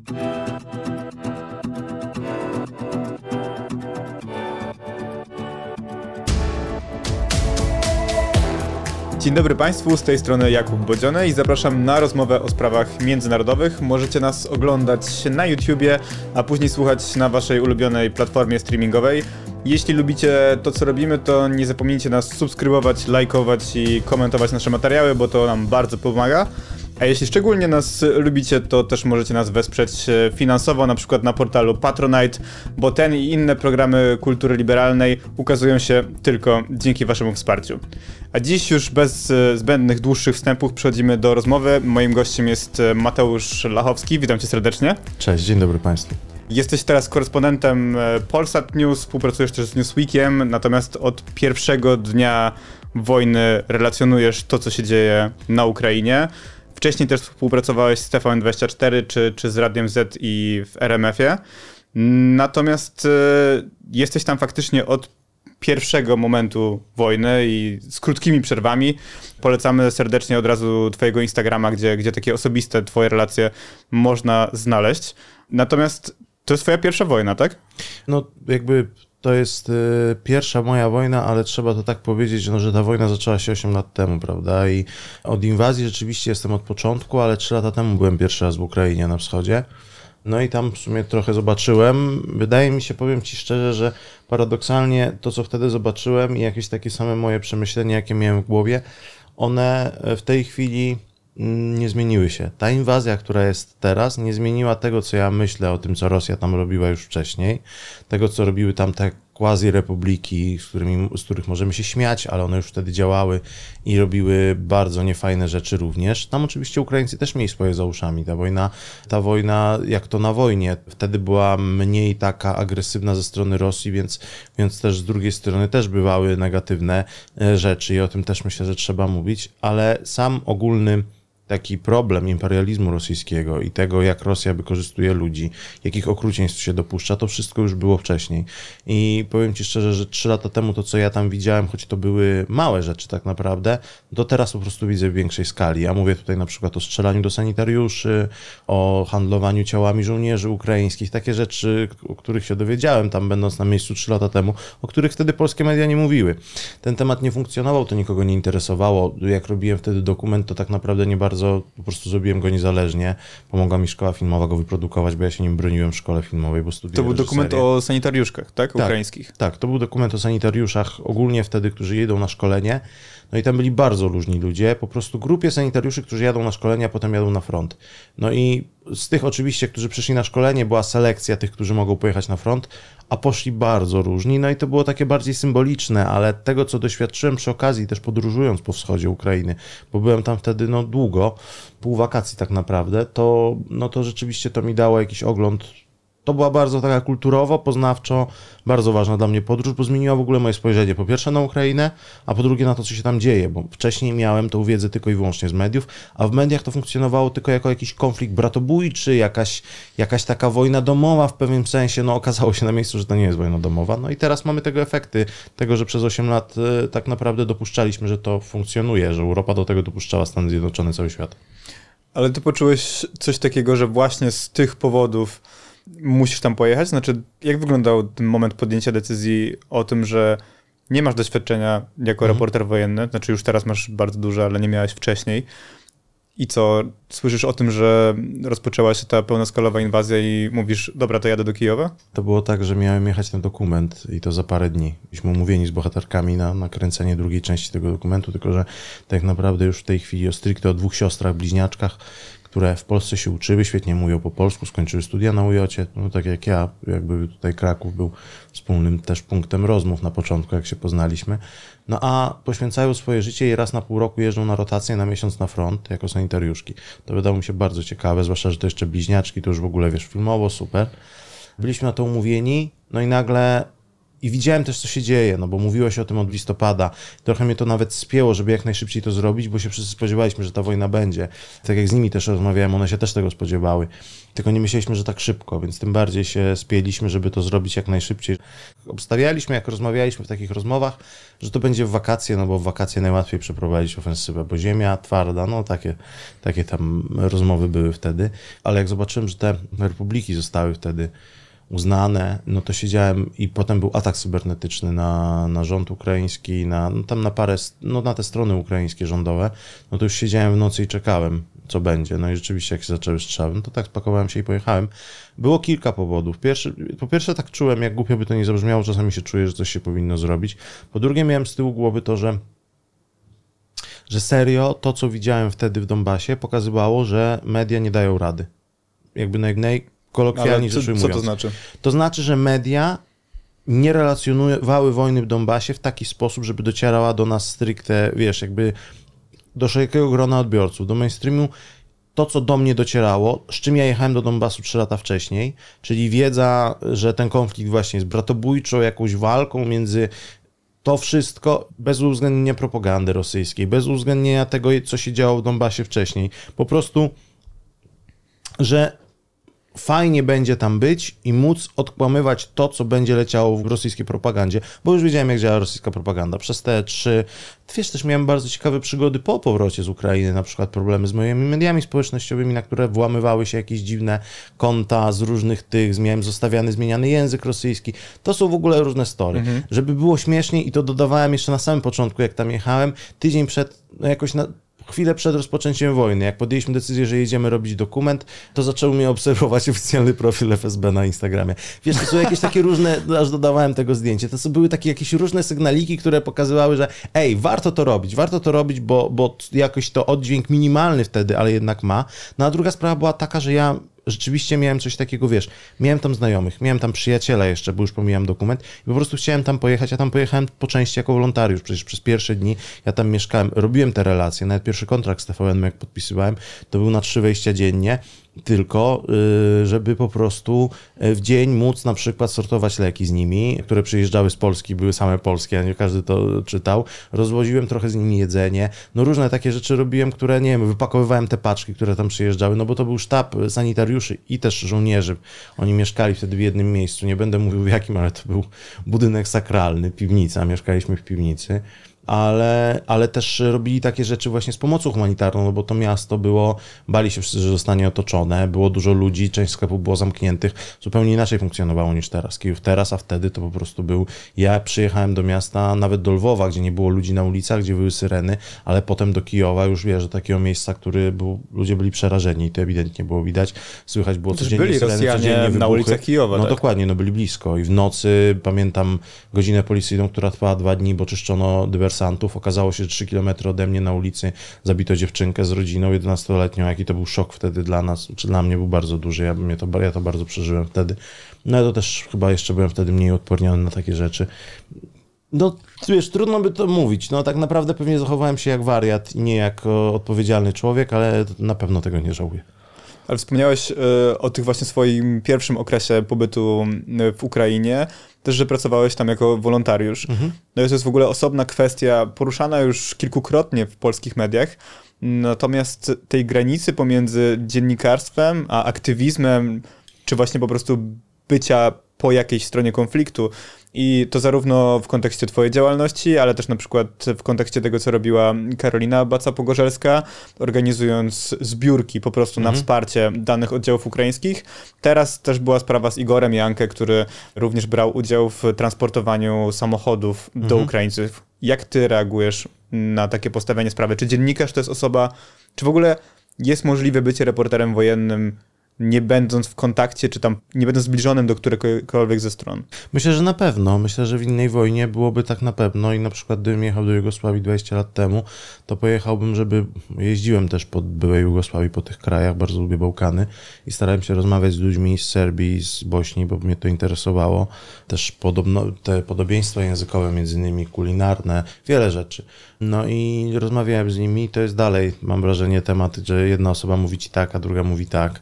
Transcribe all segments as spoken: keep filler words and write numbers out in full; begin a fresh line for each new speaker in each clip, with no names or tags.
Dzień dobry Państwu, z tej strony Jakub Bodziony i zapraszam na rozmowę o sprawach międzynarodowych. Możecie nas oglądać na YouTubie, a później słuchać na Waszej ulubionej platformie streamingowej. Jeśli lubicie to, co robimy, to nie zapomnijcie nas subskrybować, lajkować i komentować nasze materiały, bo to nam bardzo pomaga. A jeśli szczególnie nas lubicie, to też możecie nas wesprzeć finansowo, na przykład na portalu Patronite, bo ten i inne programy kultury liberalnej ukazują się tylko dzięki waszemu wsparciu. A dziś już bez zbędnych, dłuższych wstępów przechodzimy do rozmowy. Moim gościem jest Mateusz Lachowski, witam cię serdecznie.
Cześć, dzień dobry Państwu.
Jesteś teraz korespondentem Polsat News, współpracujesz też z Newsweekiem, natomiast od pierwszego dnia wojny relacjonujesz to, co się dzieje na Ukrainie. Wcześniej też współpracowałeś z T V N dwadzieścia cztery czy, czy z Radiem Z i w R M F-ie. Natomiast y, jesteś tam faktycznie od pierwszego momentu wojny i z krótkimi przerwami. Polecamy serdecznie od razu twojego Instagrama, gdzie, gdzie takie osobiste twoje relacje można znaleźć. Natomiast to jest twoja pierwsza wojna, tak?
No jakby to jest y, pierwsza moja wojna, ale trzeba to tak powiedzieć, no, że ta wojna zaczęła się osiem lat temu, prawda? I od inwazji rzeczywiście jestem od początku, ale trzy lata temu byłem pierwszy raz w Ukrainie na wschodzie. No i tam w sumie trochę zobaczyłem. Wydaje mi się, powiem ci szczerze, że paradoksalnie to, co wtedy zobaczyłem i jakieś takie same moje przemyślenia, jakie miałem w głowie, one w tej chwili nie zmieniły się. Ta inwazja, która jest teraz, nie zmieniła tego, co ja myślę o tym, co Rosja tam robiła już wcześniej, tego, co robiły tam te quasi-republiki, z, którymi, z których możemy się śmiać, ale one już wtedy działały i robiły bardzo niefajne rzeczy również. Tam oczywiście Ukraińcy też mieli swoje za uszami. Ta wojna, ta wojna, jak to na wojnie, wtedy była mniej taka agresywna ze strony Rosji, więc, więc też z drugiej strony też bywały negatywne rzeczy i o tym też myślę, że trzeba mówić, ale sam ogólny taki problem imperializmu rosyjskiego i tego, jak Rosja wykorzystuje ludzi, jakich okrucieństw się dopuszcza, to wszystko już było wcześniej. I powiem ci szczerze, że trzy lata temu to, co ja tam widziałem, choć to były małe rzeczy tak naprawdę, to teraz po prostu widzę w większej skali. Ja mówię tutaj na przykład o strzelaniu do sanitariuszy, o handlowaniu ciałami żołnierzy ukraińskich, takie rzeczy, o których się dowiedziałem tam będąc na miejscu trzy lata temu, o których wtedy polskie media nie mówiły. Ten temat nie funkcjonował, to nikogo nie interesowało. Jak robiłem wtedy dokument, to tak naprawdę nie bardzo po prostu zrobiłem go niezależnie. Pomogła mi szkoła filmowa go wyprodukować, bo ja się nim broniłem w szkole filmowej, bo studiowałem.
To był dokument o sanitariuszkach, tak? Ukraińskich.
Tak, tak, to był dokument o sanitariuszach ogólnie wtedy, którzy jedą na szkolenie. No i tam byli bardzo różni ludzie, po prostu grupie sanitariuszy, którzy jadą na szkolenie, a potem jadą na front. No i z tych oczywiście, którzy przyszli na szkolenie, była selekcja tych, którzy mogą pojechać na front, a poszli bardzo różni. No i to było takie bardziej symboliczne, ale tego, co doświadczyłem przy okazji, też podróżując po wschodzie Ukrainy, bo byłem tam wtedy no długo, pół wakacji tak naprawdę, to, no to rzeczywiście to mi dało jakiś ogląd. To była bardzo taka kulturowo, poznawczo, bardzo ważna dla mnie podróż, bo zmieniła w ogóle moje spojrzenie po pierwsze na Ukrainę, a po drugie na to, co się tam dzieje, bo wcześniej miałem tą wiedzę tylko i wyłącznie z mediów, a w mediach to funkcjonowało tylko jako jakiś konflikt bratobójczy, jakaś, jakaś taka wojna domowa w pewnym sensie. No okazało się na miejscu, że to nie jest wojna domowa. No i teraz mamy tego efekty, tego, że przez osiem lat y, tak naprawdę dopuszczaliśmy, że to funkcjonuje, że Europa do tego dopuszczała, Stany Zjednoczone, cały świat.
Ale ty poczułeś coś takiego, że właśnie z tych powodów musisz tam pojechać? Znaczy, jak wyglądał ten moment podjęcia decyzji o tym, że nie masz doświadczenia jako mhm. reporter wojenny, znaczy już teraz masz bardzo duże, ale nie miałeś wcześniej. I co, słyszysz o tym, że rozpoczęła się ta pełnoskalowa inwazja i mówisz, dobra, to jadę do Kijowa?
To było tak, że miałem jechać na dokument i to za parę dni. Byliśmy umówieni z bohaterkami na nakręcenie drugiej części tego dokumentu, tylko że tak naprawdę już w tej chwili o stricte o dwóch siostrach, bliźniaczkach, które w Polsce się uczyły, świetnie mówią po polsku, skończyły studia na U J C, no tak jak ja, jakby tutaj Kraków był wspólnym też punktem rozmów na początku, jak się poznaliśmy. No a poświęcają swoje życie i raz na pół roku jeżdżą na rotację, na miesiąc na front, jako sanitariuszki. To wydało mi się bardzo ciekawe, zwłaszcza, że to jeszcze bliźniaczki, to już w ogóle, wiesz, filmowo, super. Byliśmy na to umówieni, no i nagle I widziałem też, co się dzieje, no bo mówiło się o tym od listopada. Trochę mnie to nawet spięło, żeby jak najszybciej to zrobić, bo się wszyscy spodziewaliśmy, że ta wojna będzie. Tak jak z nimi też rozmawiałem, one się też tego spodziewały. Tylko nie myśleliśmy, że tak szybko, więc tym bardziej się spięliśmy, żeby to zrobić jak najszybciej. Obstawialiśmy, jak rozmawialiśmy w takich rozmowach, że to będzie w wakacje, no bo w wakacje najłatwiej przeprowadzić ofensywę, bo ziemia twarda, no takie, takie tam rozmowy były wtedy. Ale jak zobaczyłem, że te republiki zostały wtedy uznane, no to siedziałem i potem był atak cybernetyczny na, na rząd ukraiński, na, no tam na parę, no na te strony ukraińskie rządowe, no to już siedziałem w nocy i czekałem, co będzie. No i rzeczywiście jak się zaczęły strzały, no to tak spakowałem się i pojechałem. Było kilka powodów. Pierwszy, po pierwsze tak czułem, jak głupio by to nie zabrzmiało, czasami się czuję, że coś się powinno zrobić. Po drugie miałem z tyłu głowy to, że że serio to, co widziałem wtedy w Donbasie, pokazywało, że media nie dają rady. Jakby naj, naj kolokwialnie rzecz ujmując.
Co to znaczy?
To znaczy, że media nie relacjonowały wojny w Donbasie w taki sposób, żeby docierała do nas stricte, wiesz, jakby do szerokiego grona odbiorców, do mainstreamu. To, co do mnie docierało, z czym ja jechałem do Donbasu trzy lata wcześniej, czyli wiedza, że ten konflikt właśnie jest bratobójczą jakąś walką między to wszystko, bez uwzględnienia propagandy rosyjskiej, bez uwzględnienia tego, co się działo w Donbasie wcześniej. Po prostu, że fajnie będzie tam być i móc odkłamywać to, co będzie leciało w rosyjskiej propagandzie, bo już wiedziałem, jak działa rosyjska propaganda. Przez te trzy, wiesz, też miałem bardzo ciekawe przygody po powrocie z Ukrainy, na przykład problemy z moimi mediami społecznościowymi, na które włamywały się jakieś dziwne konta z różnych tych, miałem zostawiany, zmieniany język rosyjski. To są w ogóle różne story. Mhm. Żeby było śmieszniej i to dodawałem jeszcze na samym początku, jak tam jechałem, tydzień przed, no jakoś na chwilę przed rozpoczęciem wojny, jak podjęliśmy decyzję, że jedziemy robić dokument, to zaczął mnie obserwować oficjalny profil F S B na Instagramie. Wiesz, to są jakieś takie różne, aż dodawałem tego zdjęcie, to są były takie jakieś różne sygnaliki, które pokazywały, że ej, warto to robić, warto to robić, bo, bo jakoś to oddźwięk minimalny wtedy, ale jednak ma. No a druga sprawa była taka, że ja rzeczywiście miałem coś takiego, wiesz, miałem tam znajomych, miałem tam przyjaciela jeszcze, bo już pomijam dokument i po prostu chciałem tam pojechać, ja tam pojechałem po części jako wolontariusz, przecież przez pierwsze dni ja tam mieszkałem, robiłem te relacje, nawet pierwszy kontrakt z T V N, jak podpisywałem, to był na trzy wejścia dziennie, tylko żeby po prostu w dzień móc na przykład sortować leki z nimi, które przyjeżdżały z Polski, były same polskie, a nie każdy to czytał. Rozwoziłem trochę z nimi jedzenie, no różne takie rzeczy robiłem, które, nie wiem, wypakowywałem te paczki, które tam przyjeżdżały, no bo to był sztab sanitariuszy i też żołnierzy. Oni mieszkali wtedy w jednym miejscu, nie będę mówił w jakim, ale to był budynek sakralny, piwnica, mieszkaliśmy w piwnicy. Ale, ale też robili takie rzeczy właśnie z pomocą humanitarną, no bo to miasto było, bali się wszyscy, że zostanie otoczone, było dużo ludzi, część sklepów było zamkniętych, zupełnie inaczej funkcjonowało niż teraz. Kijów teraz, a wtedy to po prostu był, ja przyjechałem do miasta, nawet do Lwowa, gdzie nie było ludzi na ulicach, gdzie były syreny, ale potem do Kijowa już wiesz, do takiego miejsca, który był, ludzie byli przerażeni i to ewidentnie było widać, słychać było
Też
codziennie
byli
syreny,
Rosjanie
codziennie wybuchy.
Na ulicach Kijowa.
No
tak?
dokładnie, no byli blisko i w nocy, pamiętam godzinę policyjną, która trwała dwa dni, bo czyszczono dywersantów. Okazało się, że trzy kilometry ode mnie na ulicy zabito dziewczynkę z rodziną jedenastoletnią, jaki to był szok wtedy dla nas, czy dla mnie był bardzo duży, ja, mnie to, ja to bardzo przeżyłem wtedy. No ja to też chyba jeszcze byłem wtedy mniej odporniony na takie rzeczy. No wiesz, trudno by to mówić, no tak naprawdę pewnie zachowałem się jak wariat i nie jak o, odpowiedzialny człowiek, ale na pewno tego nie żałuję.
Ale wspomniałeś y, o tych właśnie swoim pierwszym okresie pobytu w Ukrainie, też, że pracowałeś tam jako wolontariusz. Mhm. No to jest w ogóle osobna kwestia, poruszana już kilkukrotnie w polskich mediach, natomiast tej granicy pomiędzy dziennikarstwem a aktywizmem, czy właśnie po prostu bycia po jakiejś stronie konfliktu, i to zarówno w kontekście twojej działalności, ale też na przykład w kontekście tego, co robiła Karolina Baca-Pogorzelska, organizując zbiórki po prostu mhm. na wsparcie danych oddziałów ukraińskich. Teraz też była sprawa z Igorem Jankę, który również brał udział w transportowaniu samochodów mhm. do Ukraińców. Jak ty reagujesz na takie postawienie sprawy? Czy dziennikarz to jest osoba, czy w ogóle jest możliwe bycie reporterem wojennym, nie będąc w kontakcie, czy tam nie będąc zbliżonym do którejkolwiek ze stron?
Myślę, że na pewno. Myślę, że w innej wojnie byłoby tak na pewno i na przykład gdybym jechał do Jugosławii dwadzieścia lat temu, to pojechałbym, żeby... Jeździłem też po byłej Jugosławii, po tych krajach, bardzo lubię Bałkany i starałem się rozmawiać z ludźmi z Serbii, z Bośni, bo mnie to interesowało. Też podobno, te podobieństwa językowe między innymi, kulinarne, wiele rzeczy. No i rozmawiałem z nimi i to jest dalej, mam wrażenie, temat, że jedna osoba mówi ci tak, a druga mówi tak.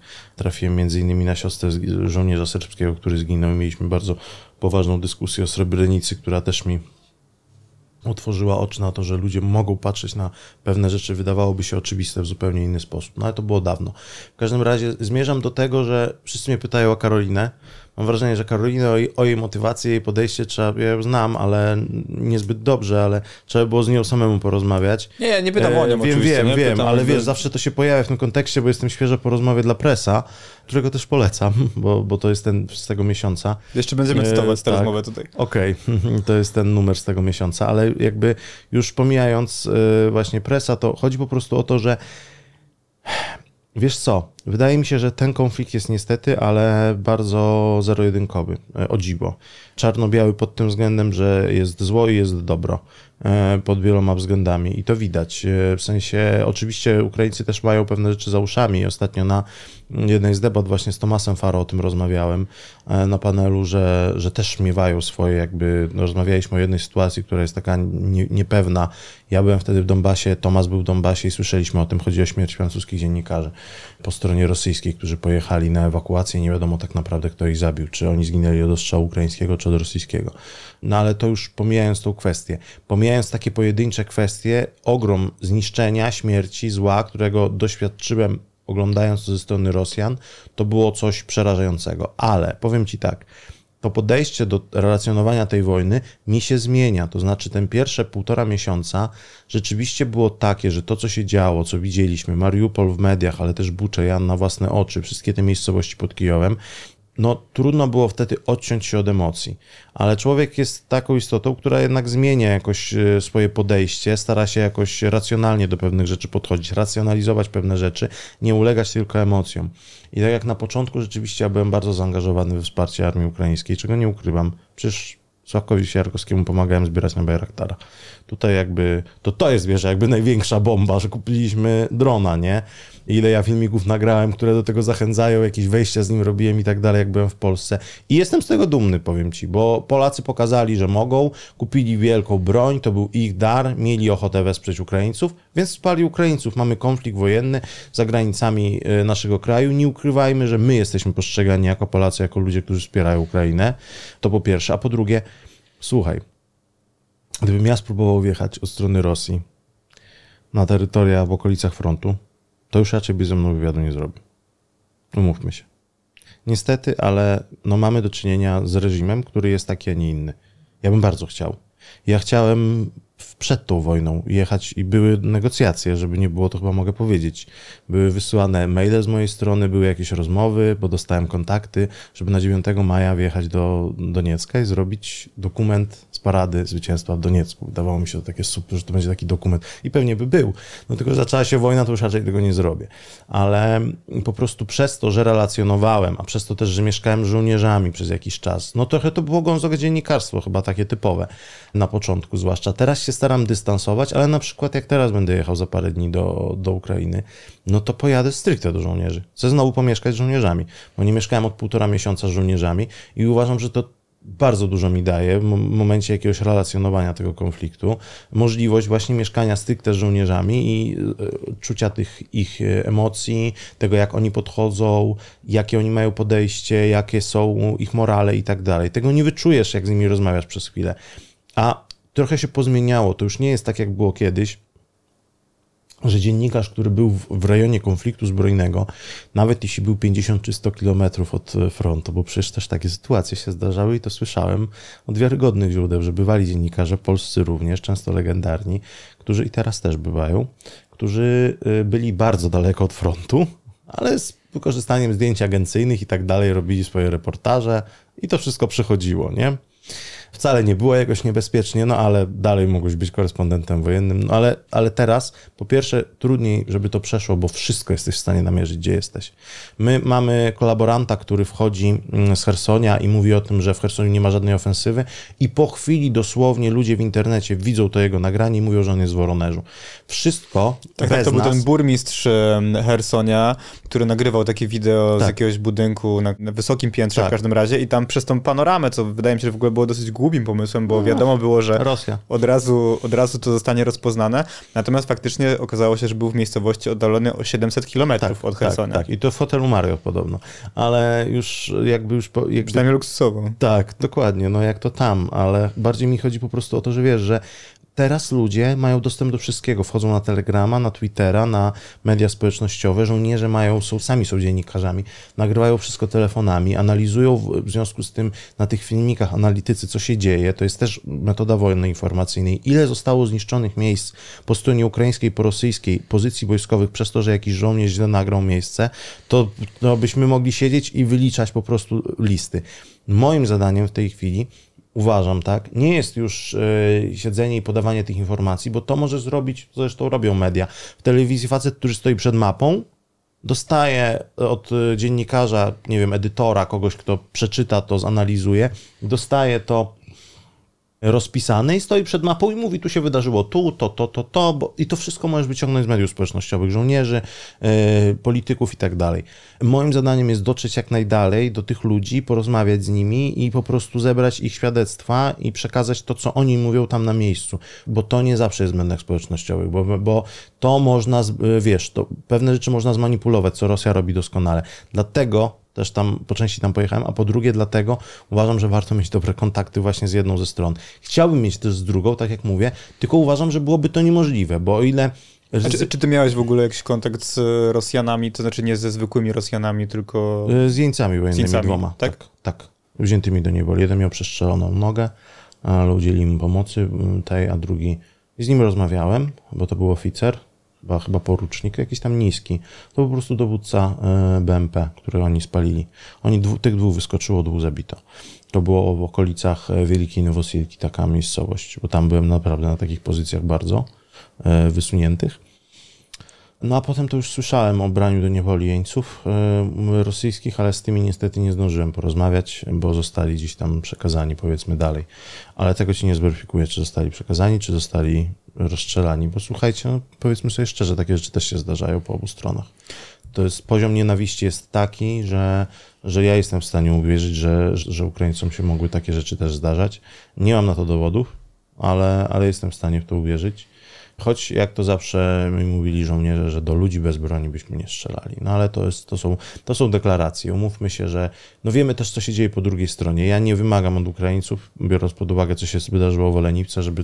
trafiłem między innymi na siostrę żołnierza serbskiego, który zginął i mieliśmy bardzo poważną dyskusję o Srebrenicy, która też mi otworzyła oczy na to, że ludzie mogą patrzeć na pewne rzeczy, wydawałoby się oczywiste w zupełnie inny sposób. No ale to było dawno. W każdym razie zmierzam do tego, że wszyscy mnie pytają o Karolinę. Mam wrażenie, że Karolinę, o jej, o jej motywację, jej podejście trzeba, ja ją znam, ale niezbyt dobrze, ale trzeba było z nią samemu porozmawiać.
Nie, ja nie pytam o nią
e, Wiem,
oczywiście.
wiem,
nie?
wiem,
Pytam,
ale
że...
wiesz, zawsze to się pojawia w tym kontekście, bo jestem świeżo po rozmowie dla Pressa, którego też polecam, bo, bo to jest ten z tego miesiąca.
Jeszcze będziemy cytować
e,
tę
tak.
rozmowę tutaj.
Okej, okay. To jest ten numer z tego miesiąca, ale jakby już pomijając e, właśnie Pressa, to chodzi po prostu o to, że wiesz co, wydaje mi się, że ten konflikt jest niestety, ale bardzo zero-jedynkowy, o dziwo. Czarno-biały pod tym względem, że jest zło i jest dobro pod wieloma względami i to widać. W sensie, oczywiście Ukraińcy też mają pewne rzeczy za uszami. Ostatnio na jednej z debat właśnie z Tomasem Faro o tym rozmawiałem na panelu, że, że też miewają swoje jakby, no, rozmawialiśmy o jednej sytuacji, która jest taka nie, niepewna. Ja byłem wtedy w Donbasie, Tomas był w Donbasie i słyszeliśmy o tym, chodzi o śmierć francuskich dziennikarzy po stronie rosyjskiej, którzy pojechali na ewakuację i nie wiadomo tak naprawdę, kto ich zabił, czy oni zginęli od ostrzału ukraińskiego, czy od rosyjskiego. No ale to już pomijając tą kwestię, pomijając takie pojedyncze kwestie, ogrom zniszczenia, śmierci, zła, którego doświadczyłem oglądając to ze strony Rosjan, to było coś przerażającego. Ale powiem ci tak, to podejście do relacjonowania tej wojny mi się zmienia. To znaczy ten pierwsze półtora miesiąca rzeczywiście było takie, że to, co się działo, co widzieliśmy, Mariupol w mediach, ale też Bucze, Jan na własne oczy, wszystkie te miejscowości pod Kijowem, no trudno było wtedy odciąć się od emocji. Ale człowiek jest taką istotą, która jednak zmienia jakoś swoje podejście, stara się jakoś racjonalnie do pewnych rzeczy podchodzić, racjonalizować pewne rzeczy, nie ulegać tylko emocjom. I tak jak na początku rzeczywiście ja byłem bardzo zaangażowany we wsparcie armii ukraińskiej, czego nie ukrywam. Przecież Sławkowi Siarkowskiemu pomagałem zbierać na Bayraktara. Tutaj jakby, to to jest, wiesz, jakby największa bomba, że kupiliśmy drona, nie? I ile ja filmików nagrałem, które do tego zachęcają, jakieś wejścia z nim robiłem i tak dalej, jak byłem w Polsce. I jestem z tego dumny, powiem ci, bo Polacy pokazali, że mogą, kupili wielką broń, to był ich dar, mieli ochotę wesprzeć Ukraińców, więc wsparli Ukraińców. Mamy konflikt wojenny za granicami naszego kraju. Nie ukrywajmy, że my jesteśmy postrzegani jako Polacy, jako ludzie, którzy wspierają Ukrainę. To po pierwsze. A po drugie, słuchaj, gdybym ja spróbował wjechać od strony Rosji na terytoria w okolicach frontu, to już raczej by ze mną wywiadu nie zrobił. Umówmy się. Niestety, ale no mamy do czynienia z reżimem, który jest taki, a nie inny. Ja bym bardzo chciał. Ja chciałem przed tą wojną jechać i były negocjacje, żeby nie było, to chyba mogę powiedzieć. Były wysyłane maile z mojej strony, były jakieś rozmowy, bo dostałem kontakty, żeby na dziewiątego maja wjechać do Doniecka i zrobić dokument z parady zwycięstwa w Doniecku. Wydawało mi się to takie super, że to będzie taki dokument. I pewnie by był. No tylko, że zaczęła się wojna, to już raczej tego nie zrobię. Ale po prostu przez to, że relacjonowałem, a przez to też, że mieszkałem z żołnierzami przez jakiś czas, no trochę to było gązowe dziennikarstwo, chyba takie typowe na początku zwłaszcza. Teraz się staram dystansować, ale na przykład jak teraz będę jechał za parę dni do, do Ukrainy, no to pojadę stricte do żołnierzy. Chcę znowu pomieszkać z żołnierzami, bo nie mieszkałem od półtora miesiąca z żołnierzami i uważam, że to bardzo dużo mi daje w momencie jakiegoś relacjonowania tego konfliktu. Możliwość właśnie mieszkania stricte z żołnierzami i czucia tych ich emocji, tego jak oni podchodzą, jakie oni mają podejście, jakie są ich morale i tak dalej. Tego nie wyczujesz, jak z nimi rozmawiasz przez chwilę. A trochę się pozmieniało, to już nie jest tak, jak było kiedyś, że dziennikarz, który był w rejonie konfliktu zbrojnego, nawet jeśli był pięćdziesiąt czy sto kilometrów od frontu, bo przecież też takie sytuacje się zdarzały i to słyszałem od wiarygodnych źródeł, że bywali dziennikarze, polscy również, często legendarni, którzy i teraz też bywają, którzy byli bardzo daleko od frontu, ale z wykorzystaniem zdjęć agencyjnych i tak dalej robili swoje reportaże i to wszystko przechodziło, nie? Wcale nie było jakoś niebezpiecznie, no ale dalej mogłeś być korespondentem wojennym. No ale, ale teraz, po pierwsze, trudniej, żeby to przeszło, bo wszystko jesteś w stanie namierzyć, gdzie jesteś. My mamy kolaboranta, który wchodzi z Chersonia i mówi o tym, że w Chersoniu nie ma żadnej ofensywy i po chwili dosłownie ludzie w internecie widzą to jego nagranie i mówią, że on jest w Woronerzu. Wszystko
Tak,
bez
tak, to
nas...
był ten burmistrz Chersonia, który nagrywał takie wideo
tak.
z jakiegoś budynku na, na wysokim piętrze
tak.
w każdym razie i tam przez tą panoramę, co wydaje mi się, że w ogóle było dosyć głupim pomysłem, bo wiadomo było, że
Rosja.
Od razu, od razu to zostanie rozpoznane. Natomiast faktycznie okazało się, że był w miejscowości oddalony o siedemset kilometrów od Chersonia.
Tak, tak, i to w hotelu Marriott podobno. Ale już jakby już... Po, jakby...
Przynajmniej luksusowo.
Tak, dokładnie, no jak to tam, ale bardziej mi chodzi po prostu o to, że wiesz, że teraz ludzie mają dostęp do wszystkiego. Wchodzą na Telegrama, na Twittera, na media społecznościowe. Żołnierze mają, są, sami są dziennikarzami, nagrywają wszystko telefonami, analizują w, w związku z tym na tych filmikach analitycy, co się dzieje. To jest też metoda wojny informacyjnej. Ile zostało zniszczonych miejsc po stronie ukraińskiej, po rosyjskiej, pozycji wojskowych przez to, że jakiś żołnierz źle nagrał miejsce, to, to byśmy mogli siedzieć i wyliczać po prostu listy. Moim zadaniem w tej chwili uważam, tak, nie jest już y, siedzenie i podawanie tych informacji, bo to może zrobić, co zresztą robią media. W telewizji facet, który stoi przed mapą, dostaje od y, dziennikarza, nie wiem, edytora, kogoś, kto przeczyta to, zanalizuje, dostaje to rozpisane i stoi przed mapą i mówi, tu się wydarzyło tu, to, to, to, to, bo... i to wszystko możesz wyciągnąć z mediów społecznościowych, żołnierzy, yy, polityków i tak dalej. Moim zadaniem jest dotrzeć jak najdalej do tych ludzi, porozmawiać z nimi i po prostu zebrać ich świadectwa i przekazać to, co oni mówią tam na miejscu, bo to nie zawsze jest w mediach społecznościowych, bo, bo to można, wiesz, to pewne rzeczy można zmanipulować, co Rosja robi doskonale. Dlatego też tam po części tam pojechałem, a po drugie dlatego uważam, że warto mieć dobre kontakty właśnie z jedną ze stron. Chciałbym mieć też z drugą, tak jak mówię, tylko uważam, że byłoby to niemożliwe, bo o ile...
A czy, czy ty miałeś w ogóle jakiś kontakt z Rosjanami, to znaczy nie ze zwykłymi Rosjanami, tylko...
Z jeńcami wojennymi,
jeńcami,
dwoma.
Tak?
tak? Tak, wziętymi do niewoli. Jeden miał przestrzeloną nogę, ale udzielili mu pomocy tej, a drugi... Z nim rozmawiałem, bo to był oficer, chyba, chyba porucznik, jakiś tam niski. To po prostu dowódca B M P, który oni spalili. Oni dwu, tych dwóch wyskoczyło, dwóch zabito. To było w okolicach Wielkiej Nowosilki, taka miejscowość, bo tam byłem naprawdę na takich pozycjach bardzo wysuniętych. No a potem to już słyszałem o braniu do niewoli jeńców yy, rosyjskich, ale z tymi niestety nie zdążyłem porozmawiać, bo zostali gdzieś tam przekazani, powiedzmy dalej. Ale tego ci nie zweryfikuję, czy zostali przekazani, czy zostali rozstrzelani, bo słuchajcie, no, powiedzmy sobie szczerze, takie rzeczy też się zdarzają po obu stronach. To jest, poziom nienawiści jest taki, że, że ja jestem w stanie uwierzyć, że, że Ukraińcom się mogły takie rzeczy też zdarzać. Nie mam na to dowodów, ale, ale jestem w stanie w to uwierzyć. Choć jak to zawsze mi mówili żołnierze, że do ludzi bez broni byśmy nie strzelali. No ale to, jest, to, są, to są deklaracje. Umówmy się, że no wiemy też, co się dzieje po drugiej stronie. Ja nie wymagam od Ukraińców, biorąc pod uwagę, co się wydarzyło w Oleniwce, żeby...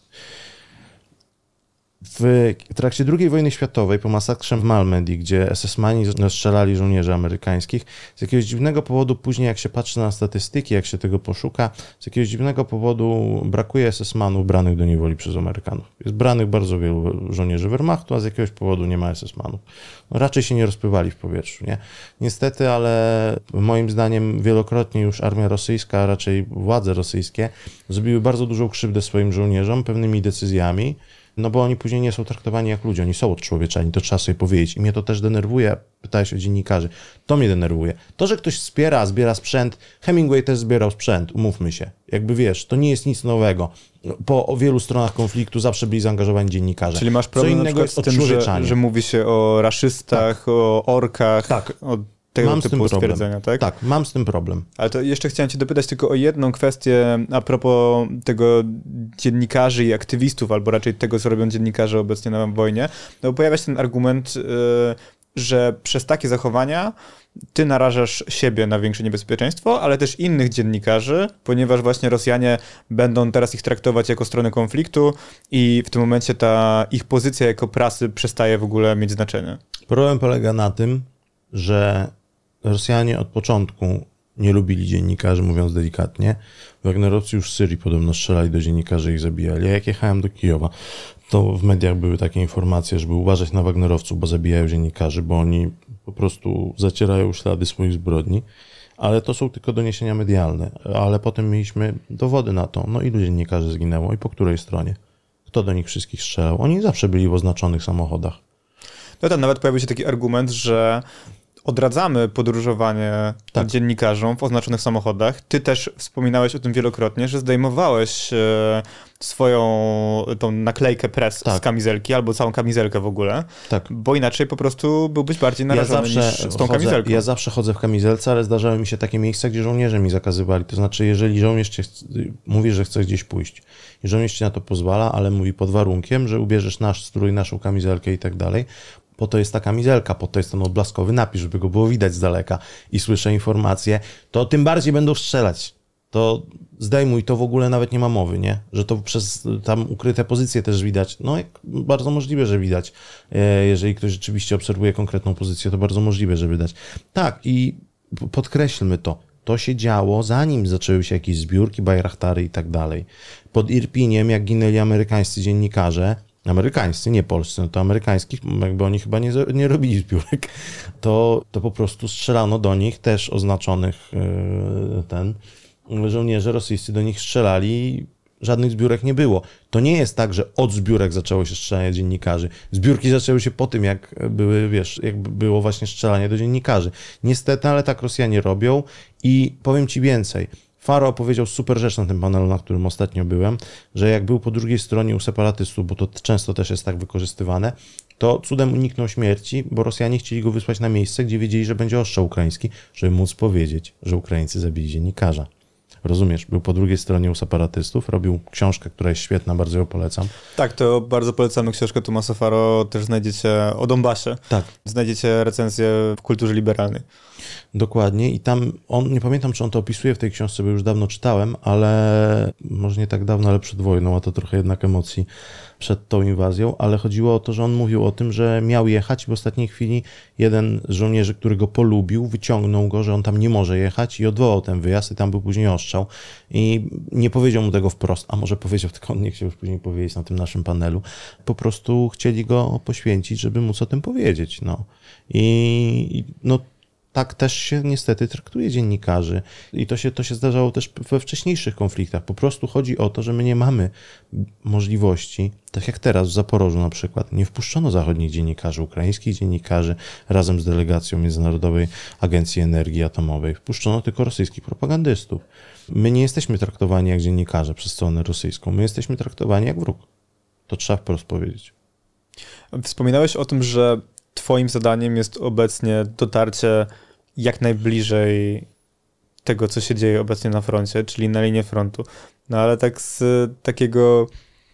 W trakcie drugiej wojny światowej, po masakrze w Malmedy, gdzie es es mani strzelali żołnierzy amerykańskich, z jakiegoś dziwnego powodu, później jak się patrzy na statystyki, jak się tego poszuka, z jakiegoś dziwnego powodu brakuje es es manów branych do niewoli przez Amerykanów. Jest branych bardzo wielu żołnierzy Wehrmachtu, a z jakiegoś powodu nie ma es es manów. No, raczej się nie rozpływali w powietrzu, nie? Niestety, ale moim zdaniem wielokrotnie już armia rosyjska, a raczej władze rosyjskie zrobiły bardzo dużą krzywdę swoim żołnierzom pewnymi decyzjami, no bo oni później nie są traktowani jak ludzie, oni są odczłowieczeni, to trzeba sobie powiedzieć. I mnie to też denerwuje, pytałeś o dziennikarzy, to mnie denerwuje. To, że ktoś wspiera, zbiera sprzęt, Hemingway też zbierał sprzęt, umówmy się. Jakby wiesz, to nie jest nic nowego. Po o wielu stronach konfliktu zawsze byli zaangażowani dziennikarze.
Czyli masz problem na przykład z tym, że, że mówi się o raszystach, tak. o orkach,
tak.
o tego
mam
typu stwierdzenia, tak?
Tak, mam z tym problem.
Ale to jeszcze chciałem cię dopytać tylko o jedną kwestię a propos tego dziennikarzy i aktywistów, albo raczej tego, co robią dziennikarze obecnie na wojnie. No bo pojawia się ten argument, yy, że przez takie zachowania ty narażasz siebie na większe niebezpieczeństwo, ale też innych dziennikarzy, ponieważ właśnie Rosjanie będą teraz ich traktować jako stronę konfliktu i w tym momencie ta ich pozycja jako prasy przestaje w ogóle mieć znaczenie.
Problem polega na tym, że Rosjanie od początku nie lubili dziennikarzy, mówiąc delikatnie. Wagnerowcy już w Syrii podobno strzelali do dziennikarzy i ich zabijali. Ja jak jechałem do Kijowa, to w mediach były takie informacje, żeby uważać na Wagnerowców, bo zabijają dziennikarzy, bo oni po prostu zacierają ślady swoich zbrodni. Ale to są tylko doniesienia medialne. Ale potem mieliśmy dowody na to. No ilu dziennikarzy zginęło i po której stronie? Kto do nich wszystkich strzelał? Oni zawsze byli w oznaczonych samochodach.
No tam nawet pojawił się taki argument, że odradzamy podróżowanie
Tak.
dziennikarzom w oznaczonych samochodach. Ty też wspominałeś o tym wielokrotnie, że zdejmowałeś e, swoją tą naklejkę press
Tak.
z kamizelki, albo całą kamizelkę w ogóle,
Tak.
bo inaczej po prostu byłbyś bardziej
Ja
narażony
zawsze,
niż z tą
chodzę,
kamizelką.
ja zawsze chodzę w kamizelce, ale zdarzały mi się takie miejsca, gdzie żołnierze mi zakazywali. To znaczy, jeżeli żołnierz cię chce, mówi, że chce gdzieś pójść i żołnierz ci na to pozwala, ale mówi pod warunkiem, że ubierzesz nasz strój, naszą kamizelkę i tak dalej, po to jest ta kamizelka, po to jest ten odblaskowy napis, żeby go było widać z daleka i słyszę informacje, to tym bardziej będą strzelać. To zdejmuj, to w ogóle nawet nie ma mowy, nie? Że to przez tam ukryte pozycje też widać. No, jak bardzo możliwe, że widać. E, Jeżeli ktoś rzeczywiście obserwuje konkretną pozycję, to bardzo możliwe, że widać. Tak, i p- podkreślmy to. To się działo, zanim zaczęły się jakieś zbiórki, bajrachtary i tak dalej. Pod Irpiniem, jak ginęli amerykańscy dziennikarze, amerykańscy, nie polscy, no to amerykańskich, jakby oni chyba nie, nie robili zbiórek, to, to po prostu strzelano do nich, też oznaczonych yy, ten, żołnierze rosyjscy do nich strzelali, żadnych zbiórek nie było. To nie jest tak, że od zbiórek zaczęło się strzelanie dziennikarzy. Zbiórki zaczęły się po tym, jak były, wiesz, jak było właśnie strzelanie do dziennikarzy. Niestety, ale tak Rosjanie robią i powiem ci więcej. Faro powiedział super rzecz na tym panelu, na którym ostatnio byłem, że jak był po drugiej stronie u separatystów, bo to często też jest tak wykorzystywane, to cudem uniknął śmierci, bo Rosjanie chcieli go wysłać na miejsce, gdzie wiedzieli, że będzie ostrzał ukraiński, żeby móc powiedzieć, że Ukraińcy zabili dziennikarza. Rozumiesz? Był po drugiej stronie u separatystów, robił książkę, która jest świetna, bardzo ją polecam.
Tak, to bardzo polecamy książkę Tomasa Faro, też znajdziecie o Donbasie.
Tak.
Znajdziecie recenzję w kulturze liberalnej.
Dokładnie i tam on, nie pamiętam, czy on to opisuje w tej książce, bo już dawno czytałem, ale może nie tak dawno, ale przed wojną, a to trochę jednak emocji przed tą inwazją, ale chodziło o to, że on mówił o tym, że miał jechać i w ostatniej chwili jeden z żołnierzy, który go polubił, wyciągnął go, że on tam nie może jechać i odwołał ten wyjazd i tam był później ostrzał i nie powiedział mu tego wprost, a może powiedział, tylko on nie chciał już później powiedzieć na tym naszym panelu. Po prostu chcieli go poświęcić, żeby móc o tym powiedzieć, no. I no tak też się niestety traktuje dziennikarzy i to się, to się zdarzało też we wcześniejszych konfliktach. Po prostu chodzi o to, że my nie mamy możliwości, tak jak teraz w Zaporożu na przykład, nie wpuszczono zachodnich dziennikarzy, ukraińskich dziennikarzy razem z delegacją Międzynarodowej Agencji Energii Atomowej. Wpuszczono tylko rosyjskich propagandystów. My nie jesteśmy traktowani jak dziennikarze przez stronę rosyjską, my jesteśmy traktowani jak wróg. To trzeba wprost powiedzieć.
Wspominałeś o tym, że twoim zadaniem jest obecnie dotarcie jak najbliżej tego, co się dzieje obecnie na froncie, czyli na linię frontu. No ale tak z takiego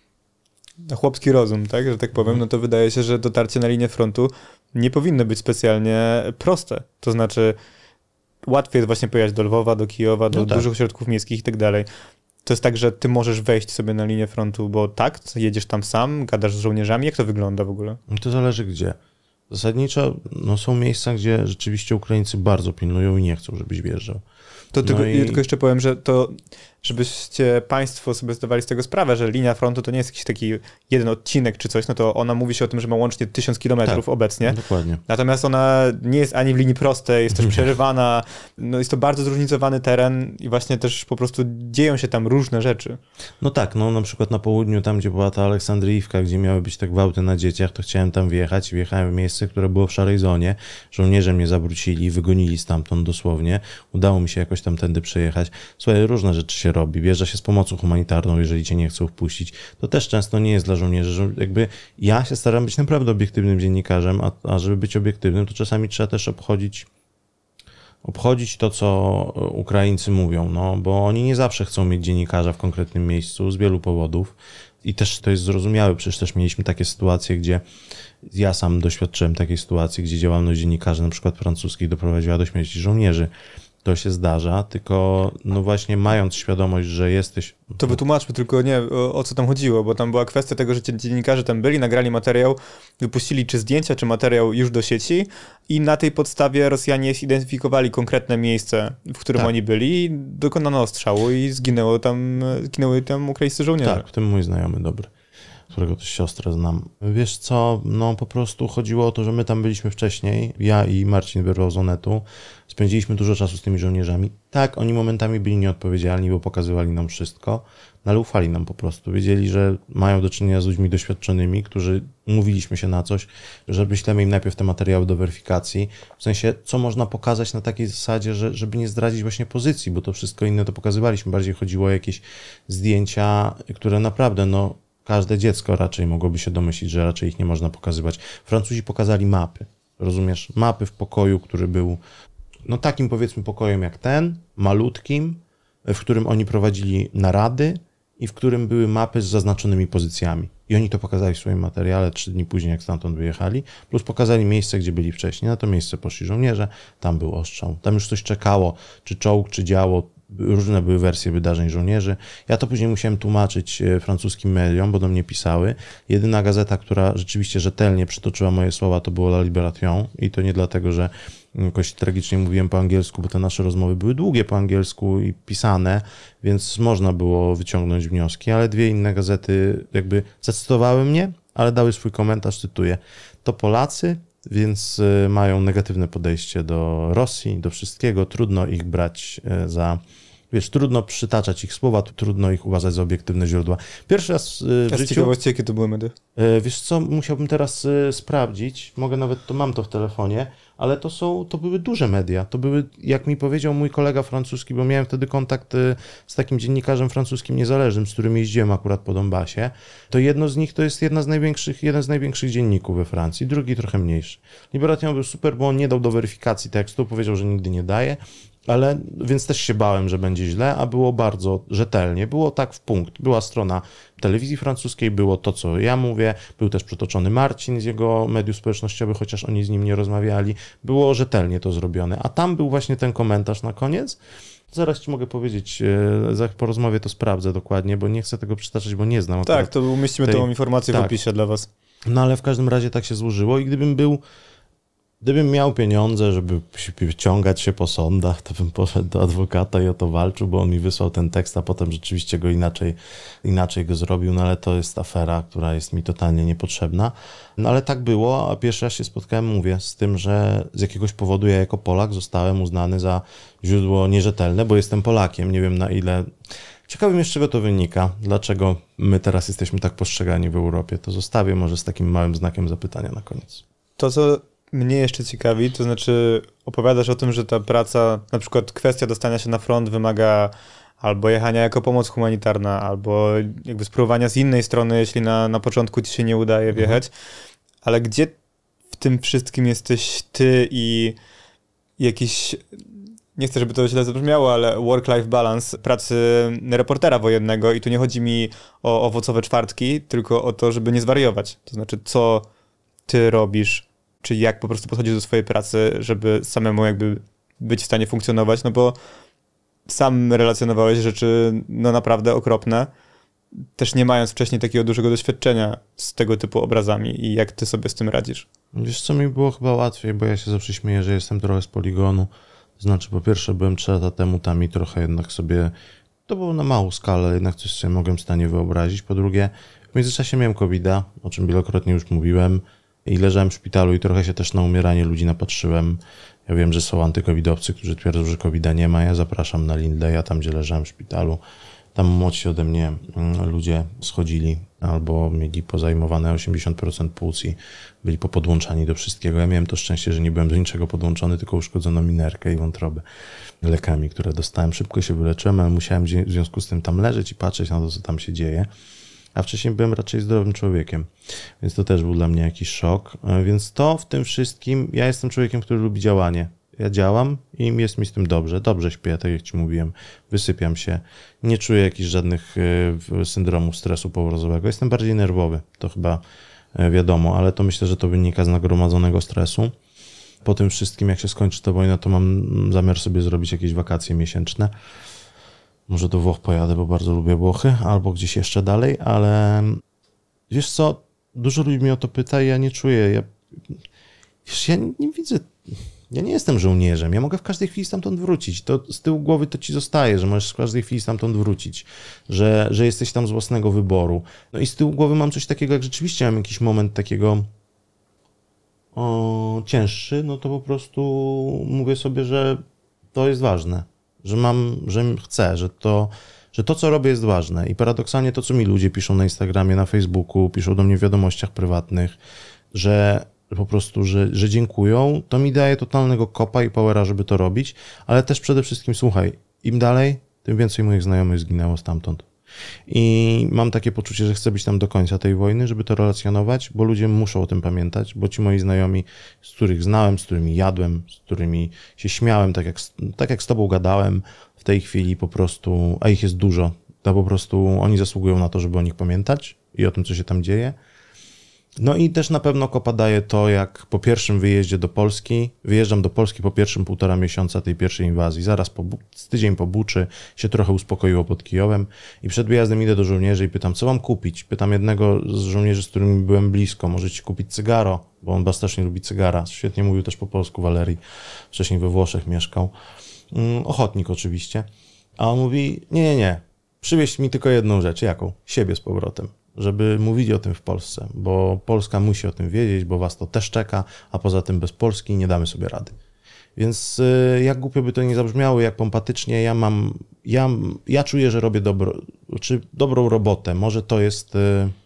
na chłopski rozum, tak, że tak powiem, no to wydaje się, że dotarcie na linię frontu nie powinno być specjalnie proste. To znaczy łatwiej jest właśnie pojechać do Lwowa, do Kijowa, do
No tak.
dużych ośrodków miejskich i tak dalej. To jest tak, że ty możesz wejść sobie na linię frontu, bo tak, jedziesz tam sam, gadasz z żołnierzami. Jak to wygląda w ogóle?
To zależy gdzie. Zasadniczo no, są miejsca, gdzie rzeczywiście Ukraińcy bardzo pilnują i nie chcą, żebyś wjeżdżał.
To
No
tylko,
i-
ja tylko jeszcze powiem, że to, żebyście państwo sobie zdawali z tego sprawę, że linia frontu to nie jest jakiś taki jeden odcinek czy coś, no to ona mówi się o tym, że ma łącznie tysiąc kilometrów
Tak.
obecnie.
Dokładnie.
Natomiast ona nie jest ani w linii prostej, jest też przerywana, no jest to bardzo zróżnicowany teren i właśnie też po prostu dzieją się tam różne rzeczy.
No tak, no na przykład na południu, tam gdzie była ta Aleksandriivka, gdzie miały być te gwałty na dzieciach, to chciałem tam wjechać. Wjechałem w miejsce, które było w szarej zonie. Żołnierze mnie zawrócili, wygonili stamtąd dosłownie. Udało mi się jakoś tam tędy przejechać. Słuchaj, różne rzeczy się robi. Wjeżdża się z pomocą humanitarną, jeżeli cię nie chcą wpuścić. To też często nie jest dla żołnierzy. Że jakby ja się staram być naprawdę obiektywnym dziennikarzem, a, a żeby być obiektywnym, to czasami trzeba też obchodzić obchodzić to, co Ukraińcy mówią, no, bo oni nie zawsze chcą mieć dziennikarza w konkretnym miejscu z wielu powodów i też to jest zrozumiałe, przecież też mieliśmy takie sytuacje, gdzie ja sam doświadczyłem takiej sytuacji, gdzie działalność dziennikarzy, na przykład francuskich, doprowadziła do śmierci żołnierzy. To się zdarza, tylko no właśnie mając świadomość, że jesteś...
To wytłumaczmy tylko, nie, o, o co tam chodziło, bo tam była kwestia tego, że ci dziennikarze tam byli, nagrali materiał, wypuścili czy zdjęcia, czy materiał już do sieci i na tej podstawie Rosjanie zidentyfikowali konkretne miejsce, w którym
Tak.
oni byli i dokonano ostrzału i zginęło tam, zginęły tam ukraińscy żołnierze.
Tak, w tym mój znajomy dobry. którego też siostrę znam. Wiesz co, no po prostu chodziło o to, że my tam byliśmy wcześniej, ja i Marcin wyrwał z Onetu, spędziliśmy dużo czasu z tymi żołnierzami. Tak, oni momentami byli nieodpowiedzialni, bo pokazywali nam wszystko, no ale ufali nam po prostu. Wiedzieli, że mają do czynienia z ludźmi doświadczonymi, którzy umówiliśmy się na coś, że wyślemy im najpierw te materiały do weryfikacji, w sensie, co można pokazać na takiej zasadzie, że, żeby nie zdradzić właśnie pozycji, bo to wszystko inne to pokazywaliśmy. Bardziej chodziło o jakieś zdjęcia, które naprawdę, no, każde dziecko raczej mogłoby się domyślić, że raczej ich nie można pokazywać. Francuzi pokazali mapy, rozumiesz? Mapy w pokoju, który był, no takim powiedzmy pokojem jak ten, malutkim, w którym oni prowadzili narady i w którym były mapy z zaznaczonymi pozycjami. I oni to pokazali w swoim materiale trzy dni później, jak stamtąd wyjechali, plus pokazali miejsce, gdzie byli wcześniej. Na to miejsce poszli żołnierze, tam był ostrzał. Tam już coś czekało, czy czołg, czy działo. Różne były wersje wydarzeń żołnierzy. Ja to później musiałem tłumaczyć francuskim mediom, bo do mnie pisały. Jedyna gazeta, która rzeczywiście rzetelnie przytoczyła moje słowa, to było La Libération i to nie dlatego, że jakoś tragicznie mówiłem po angielsku, bo te nasze rozmowy były długie po angielsku i pisane, więc można było wyciągnąć wnioski, ale dwie inne gazety jakby zacytowały mnie, ale dały swój komentarz, cytuję. To Polacy, więc mają negatywne podejście do Rosji, do wszystkiego. Trudno ich brać za... Wiesz, trudno przytaczać ich słowa, trudno ich uważać za obiektywne źródła. Pierwszy raz w
A z
życiu...
ciekawości, jakie to były media?
Wiesz co, musiałbym teraz sprawdzić, mogę nawet, to mam to w telefonie, ale to są, to były duże media, to były, jak mi powiedział mój kolega francuski, bo miałem wtedy kontakt z takim dziennikarzem francuskim niezależnym, z którym jeździłem akurat po Donbasie, to jedno z nich to jest jedna z największych, jeden z największych dzienników we Francji, drugi trochę mniejszy. Libération był super, bo on nie dał do weryfikacji tekstu, powiedział, że nigdy nie daje, ale więc też się bałem, że będzie źle, a było bardzo rzetelnie. Było tak w punkt. Była strona telewizji francuskiej, było to, co ja mówię, był też przytoczony Marcin z jego mediów społecznościowych, chociaż oni z nim nie rozmawiali. Było rzetelnie to zrobione. A tam był właśnie ten komentarz na koniec. Zaraz ci mogę powiedzieć, po rozmowie to sprawdzę dokładnie, bo nie chcę tego przytaczać, bo nie znam.
Tak, to umieścimy tej... tą informację
tak.
w opisie dla was.
No ale w każdym razie tak się złożyło i gdybym był Gdybym miał pieniądze, żeby wyciągać się po sądach, to bym poszedł do adwokata i o to walczył, bo on mi wysłał ten tekst, a potem rzeczywiście go inaczej, inaczej go zrobił, no ale to jest afera, która jest mi totalnie niepotrzebna. No ale tak było, a pierwszy raz się spotkałem, mówię, z tym, że z jakiegoś powodu ja jako Polak zostałem uznany za źródło nierzetelne, bo jestem Polakiem, nie wiem na ile... Ciekawym jest, z czego to wynika, dlaczego my teraz jesteśmy tak postrzegani w Europie. To zostawię może z takim małym znakiem zapytania na koniec.
To, co mnie jeszcze ciekawi, to znaczy opowiadasz o tym, że ta praca, na przykład kwestia dostania się na front wymaga albo jechania jako pomoc humanitarna, albo jakby spróbowania z innej strony, jeśli na, na początku ci się nie udaje wjechać. Mhm. Ale gdzie w tym wszystkim jesteś ty i jakiś, nie chcę, żeby to źle zabrzmiało, ale work-life balance pracy reportera wojennego i tu nie chodzi mi o owocowe czwartki, tylko o to, żeby nie zwariować. To znaczy, co ty robisz, czy jak po prostu podchodzisz do swojej pracy, żeby samemu jakby być w stanie funkcjonować, no bo sam relacjonowałeś rzeczy no naprawdę okropne, też nie mając wcześniej takiego dużego doświadczenia z tego typu obrazami i jak ty sobie z tym radzisz?
Wiesz co, mi było chyba łatwiej, bo ja się zawsze śmieję, że jestem trochę z poligonu, to znaczy po pierwsze byłem trzy lata temu tam i trochę jednak sobie, to było na małą skalę, jednak coś sobie mogłem w stanie wyobrazić, po drugie w międzyczasie miałem kowida, o czym wielokrotnie już mówiłem, i leżałem w szpitalu i trochę się też na umieranie ludzi napatrzyłem. Ja wiem, że są antykowidowcy, którzy twierdzą, że kowida nie ma. Ja zapraszam na Lindleya, tam gdzie leżałem w szpitalu. Tam młodsi ode mnie ludzie schodzili albo mieli pozajmowane osiemdziesiąt procent płuc i byli popodłączani do wszystkiego. Ja miałem to szczęście, że nie byłem do niczego podłączony, tylko uszkodzono mi nerkę i wątrobę lekami, które dostałem. Szybko się wyleczyłem, ale musiałem w związku z tym tam leżeć i patrzeć na to, co tam się dzieje. A wcześniej byłem raczej zdrowym człowiekiem, więc to też był dla mnie jakiś szok. Więc to w tym wszystkim, ja jestem człowiekiem, który lubi działanie. Ja działam i jest mi z tym dobrze. Dobrze śpię, tak jak ci mówiłem, wysypiam się. Nie czuję jakichś żadnych syndromów stresu pourazowego. Jestem bardziej nerwowy, to chyba wiadomo, ale to myślę, że to wynika z nagromadzonego stresu. Po tym wszystkim, jak się skończy ta wojna, to mam zamiar sobie zrobić jakieś wakacje miesięczne. Może do Włoch pojadę, bo bardzo lubię Włochy, albo gdzieś jeszcze dalej, ale wiesz co, dużo ludzi mnie o to pyta i ja nie czuję. Ja, wiesz, ja nie, nie widzę, Ja nie jestem żołnierzem, ja mogę w każdej chwili stamtąd wrócić. To z tyłu głowy to ci zostaje, że możesz w każdej chwili stamtąd wrócić, że, że jesteś tam z własnego wyboru. No i z tyłu głowy mam coś takiego, jak rzeczywiście mam jakiś moment takiego o, cięższy, no to po prostu mówię sobie, że to jest ważne, że mam, że chcę, że to, że to, co robię, jest ważne. I paradoksalnie to, co mi ludzie piszą na Instagramie, na Facebooku, piszą do mnie w wiadomościach prywatnych, że po prostu, że, że dziękują, to mi daje totalnego kopa i powera, żeby to robić, ale też przede wszystkim, słuchaj, im dalej, tym więcej moich znajomych zginęło stamtąd. I mam takie poczucie, że chcę być tam do końca tej wojny, żeby to relacjonować, bo ludzie muszą o tym pamiętać, bo ci moi znajomi, z których znałem, z którymi jadłem, z którymi się śmiałem, tak jak, tak jak z tobą gadałem, w tej chwili po prostu, a ich jest dużo, to po prostu oni zasługują na to, żeby o nich pamiętać i o tym, co się tam dzieje. No i też na pewno kopa daje to, jak po pierwszym wyjeździe do Polski, wyjeżdżam do Polski po pierwszym półtora miesiąca tej pierwszej inwazji, zaraz po, tydzień po Buczy, się trochę uspokoiło pod Kijowem i przed wyjazdem idę do żołnierzy i pytam, co mam kupić? Pytam jednego z żołnierzy, z którymi byłem blisko, możecie kupić cygaro, bo on bardzo strasznie lubi cygara, świetnie mówił też po polsku, Walerii, wcześniej we Włoszech mieszkał, mm, ochotnik oczywiście, a on mówi, nie, nie, nie, przywieź mi tylko jedną rzecz, jaką? Siebie z powrotem. Żeby mówić o tym w Polsce, bo Polska musi o tym wiedzieć, bo was to też czeka, a poza tym bez Polski nie damy sobie rady. Więc jak głupio by to nie zabrzmiało, jak pompatycznie, ja mam, ja, ja czuję, że robię dobro, czy dobrą robotę. Może to jest,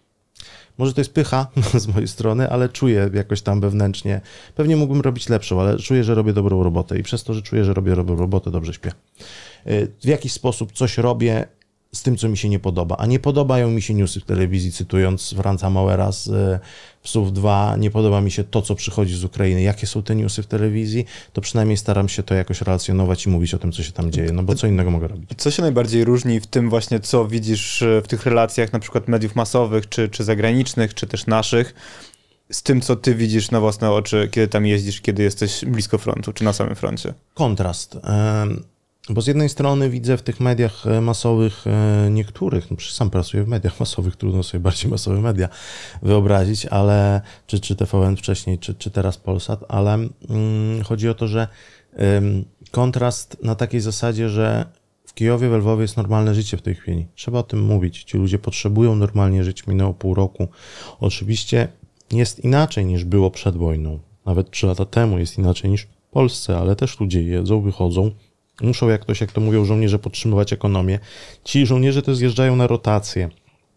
może to jest pycha z mojej strony, ale czuję jakoś tam wewnętrznie, pewnie mógłbym robić lepszą, ale czuję, że robię dobrą robotę i przez to, że czuję, że robię dobrą robotę, dobrze śpię. W jakiś sposób coś robię z tym, co mi się nie podoba. A nie podobają mi się newsy w telewizji, cytując Franza Mauera z Psów dwa, nie podoba mi się to, co przychodzi z Ukrainy. Jakie są te newsy w telewizji, to przynajmniej staram się to jakoś relacjonować i mówić o tym, co się tam dzieje, no bo co innego mogę robić.
Co się najbardziej różni w tym właśnie, co widzisz w tych relacjach na przykład mediów masowych, czy, czy zagranicznych, czy też naszych, z tym, co ty widzisz na własne oczy, kiedy tam jeździsz, kiedy jesteś blisko frontu, czy na samym froncie?
Kontrast. Bo z jednej strony widzę w tych mediach masowych niektórych, no przecież sam pracuję w mediach masowych, trudno sobie bardziej masowe media wyobrazić, ale czy, czy T V N wcześniej, czy, czy teraz Polsat, ale mm, chodzi o to, że ym, kontrast na takiej zasadzie, że w Kijowie, w Lwowie jest normalne życie w tej chwili. Trzeba o tym mówić. Ci ludzie potrzebują normalnie żyć, minęło pół roku. Oczywiście jest inaczej niż było przed wojną. Nawet trzy lata temu jest inaczej niż w Polsce, ale też ludzie jedzą, wychodzą. Muszą, jak ktoś, jak to mówią żołnierze, podtrzymywać ekonomię. Ci żołnierze też zjeżdżają na rotację.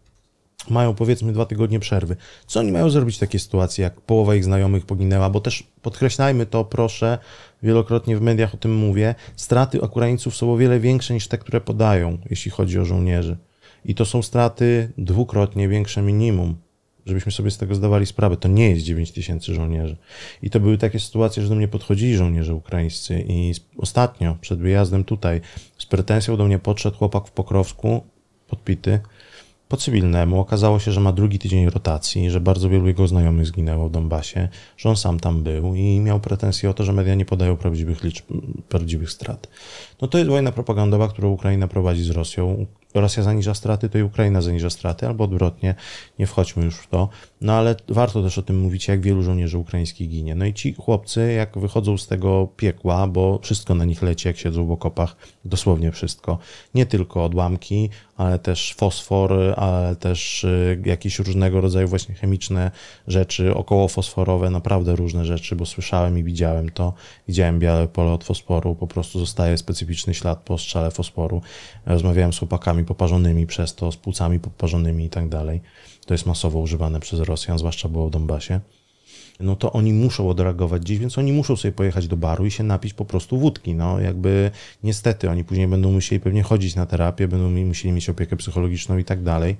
Mają powiedzmy dwa tygodnie przerwy. Co oni mają zrobić w takiej sytuacji, jak połowa ich znajomych poginęła? Bo też podkreślajmy to, proszę, wielokrotnie w mediach o tym mówię, straty Ukraińców są o wiele większe niż te, które podają, jeśli chodzi o żołnierzy. I to są straty dwukrotnie większe minimum. Żebyśmy sobie z tego zdawali sprawę, to nie jest dziewięć tysięcy żołnierzy. I to były takie sytuacje, że do mnie podchodzili żołnierze ukraińscy i ostatnio, przed wyjazdem tutaj, z pretensją do mnie podszedł chłopak w Pokrowsku, podpity, po cywilnemu. Okazało się, że ma drugi tydzień rotacji, że bardzo wielu jego znajomych zginęło w Donbasie, że on sam tam był i miał pretensje o to, że media nie podają prawdziwych liczb, prawdziwych strat. No to jest wojna propagandowa, którą Ukraina prowadzi z Rosją. Rosja zaniża straty, to i Ukraina zaniża straty, albo odwrotnie, nie wchodźmy już w to. No ale warto też o tym mówić, jak wielu żołnierzy ukraińskich ginie. No i ci chłopcy, jak wychodzą z tego piekła, bo wszystko na nich leci, jak siedzą w okopach, dosłownie wszystko. Nie tylko odłamki, ale też fosfor, ale też jakieś różnego rodzaju właśnie chemiczne rzeczy, okołofosforowe, naprawdę różne rzeczy, bo słyszałem i widziałem to. Widziałem białe pole od fosforu, po prostu zostaje specyficzny ślad po strzale fosforu. Rozmawiałem z chłopakami poparzonymi przez to, z płucami poparzonymi i tak dalej. To jest masowo używane przez Rosjan, zwłaszcza było w Donbasie. No to oni muszą odreagować dziś, więc oni muszą sobie pojechać do baru i się napić po prostu wódki. No jakby niestety oni później będą musieli pewnie chodzić na terapię, będą musieli mieć opiekę psychologiczną i tak dalej.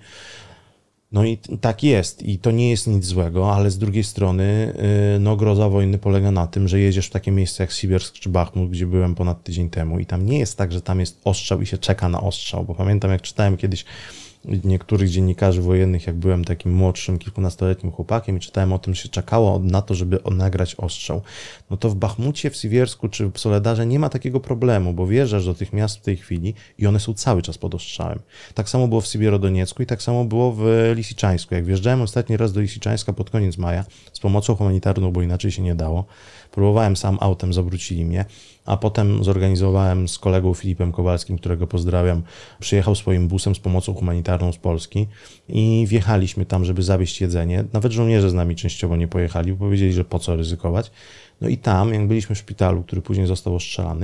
No i tak jest i to nie jest nic złego, ale z drugiej strony no groza wojny polega na tym, że jedziesz w takie miejsce jak Sibiersk czy Bachmut, gdzie byłem ponad tydzień temu i tam nie jest tak, że tam jest ostrzał i się czeka na ostrzał, bo pamiętam jak czytałem kiedyś niektórych dziennikarzy wojennych, jak byłem takim młodszym, kilkunastoletnim chłopakiem i czytałem o tym, że się czekało na to, żeby nagrać ostrzał. No to w Bachmucie, w Siwiersku czy w Soledarze nie ma takiego problemu, bo wjeżdżasz do tych miast w tej chwili i one są cały czas pod ostrzałem. Tak samo było w Sybierodoniecku i tak samo było w Lisiczańsku. Jak wjeżdżałem ostatni raz do Lisiczańska pod koniec maja z pomocą humanitarną, bo inaczej się nie dało, próbowałem sam autem, zawrócili mnie, a potem zorganizowałem z kolegą Filipem Kowalskim, którego pozdrawiam, przyjechał swoim busem z pomocą humanitarną z Polski i wjechaliśmy tam, żeby zawieźć jedzenie. Nawet żołnierze z nami częściowo nie pojechali, bo powiedzieli, że po co ryzykować. No i tam, jak byliśmy w szpitalu, który później został ostrzelany,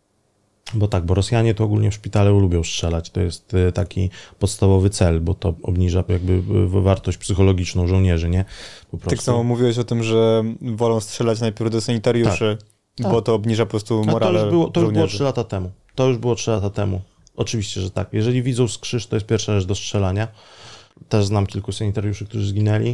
bo tak, bo Rosjanie to ogólnie w szpitale lubią strzelać, to jest taki podstawowy cel, bo to obniża jakby wartość psychologiczną żołnierzy, nie? Po prostu.
Tak samo mówiłeś o tym, że wolą strzelać najpierw do sanitariuszy, tak, bo tak. to obniża po prostu morale
to już było, to już było
żołnierzy.
trzy lata temu. To już było trzy lata temu. Oczywiście, że tak. Jeżeli widzą skrzyż, to jest pierwsza rzecz do strzelania. Też znam kilku sanitariuszy, którzy zginęli.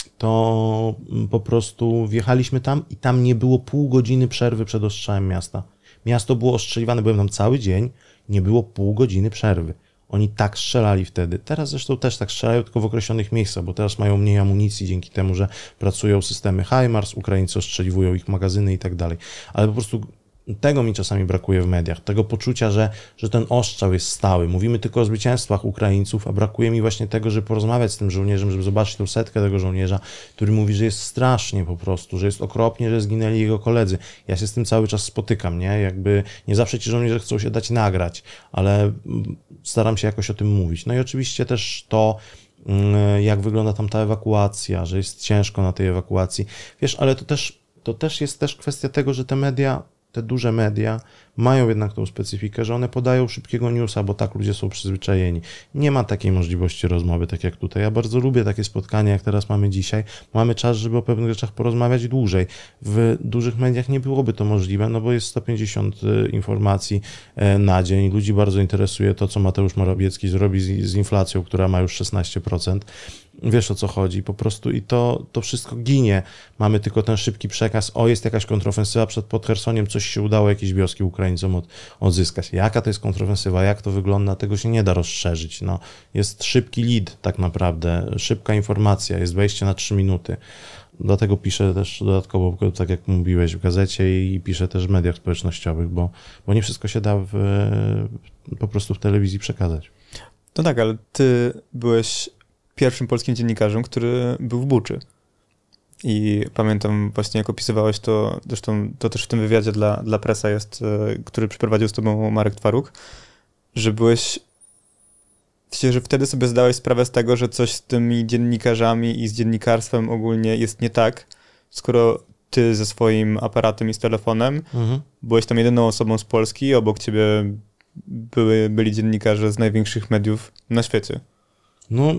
To po prostu wjechaliśmy tam i tam nie było pół godziny przerwy przed ostrzałem miasta. Miasto było ostrzeliwane, byłem tam cały dzień, nie było pół godziny przerwy. Oni tak strzelali wtedy. Teraz zresztą też tak strzelają, tylko w określonych miejscach, bo teraz mają mniej amunicji dzięki temu, że pracują systemy HIMARS, Ukraińcy ostrzeliwują ich magazyny i tak dalej. Ale po prostu tego mi czasami brakuje w mediach, tego poczucia, że, że ten ostrzał jest stały. Mówimy tylko o zwycięstwach Ukraińców, a brakuje mi właśnie tego, żeby porozmawiać z tym żołnierzem, żeby zobaczyć tą setkę tego żołnierza, który mówi, że jest strasznie po prostu, że jest okropnie, że zginęli jego koledzy. Ja się z tym cały czas spotykam, nie? Jakby nie zawsze ci żołnierze chcą się dać nagrać, ale staram się jakoś o tym mówić. No i oczywiście też to, jak wygląda tam ta ewakuacja, że jest ciężko na tej ewakuacji. Wiesz, ale to też, to też jest też kwestia tego, że te media te duże media mają jednak tą specyfikę, że one podają szybkiego newsa, bo tak ludzie są przyzwyczajeni. Nie ma takiej możliwości rozmowy, tak jak tutaj. Ja bardzo lubię takie spotkania, jak teraz mamy dzisiaj. Mamy czas, żeby o pewnych rzeczach porozmawiać dłużej. W dużych mediach nie byłoby to możliwe, no bo jest sto pięćdziesiąt informacji na dzień. Ludzi bardzo interesuje to, co Mateusz Morawiecki zrobi z, z inflacją, która ma już szesnaście procent. Wiesz, o co chodzi, po prostu i to, to wszystko ginie. Mamy tylko ten szybki przekaz, o, jest jakaś kontrofensywa przed pod Chersoniem, coś się udało, jakieś wioski Ukraińcom od, odzyskać. Jaka to jest kontrofensywa, jak to wygląda, tego się nie da rozszerzyć. No, jest szybki lead tak naprawdę, szybka informacja, jest wejście na trzy minuty. Dlatego piszę też dodatkowo, tak jak mówiłeś, w gazecie i piszę też w mediach społecznościowych, bo, bo nie wszystko się da w, po prostu w telewizji przekazać.
No tak, ale ty byłeś pierwszym polskim dziennikarzem, który był w Buczy. I pamiętam właśnie, jak opisywałeś to, zresztą to też w tym wywiadzie dla, dla Presa jest, który przeprowadził z tobą Marek Twaruk, że byłeś, że wtedy sobie zdałeś sprawę z tego, że coś z tymi dziennikarzami i z dziennikarstwem ogólnie jest nie tak, skoro ty ze swoim aparatem i z telefonem mhm. byłeś tam jedyną osobą z Polski, obok ciebie były, byli dziennikarze z największych mediów na świecie. No,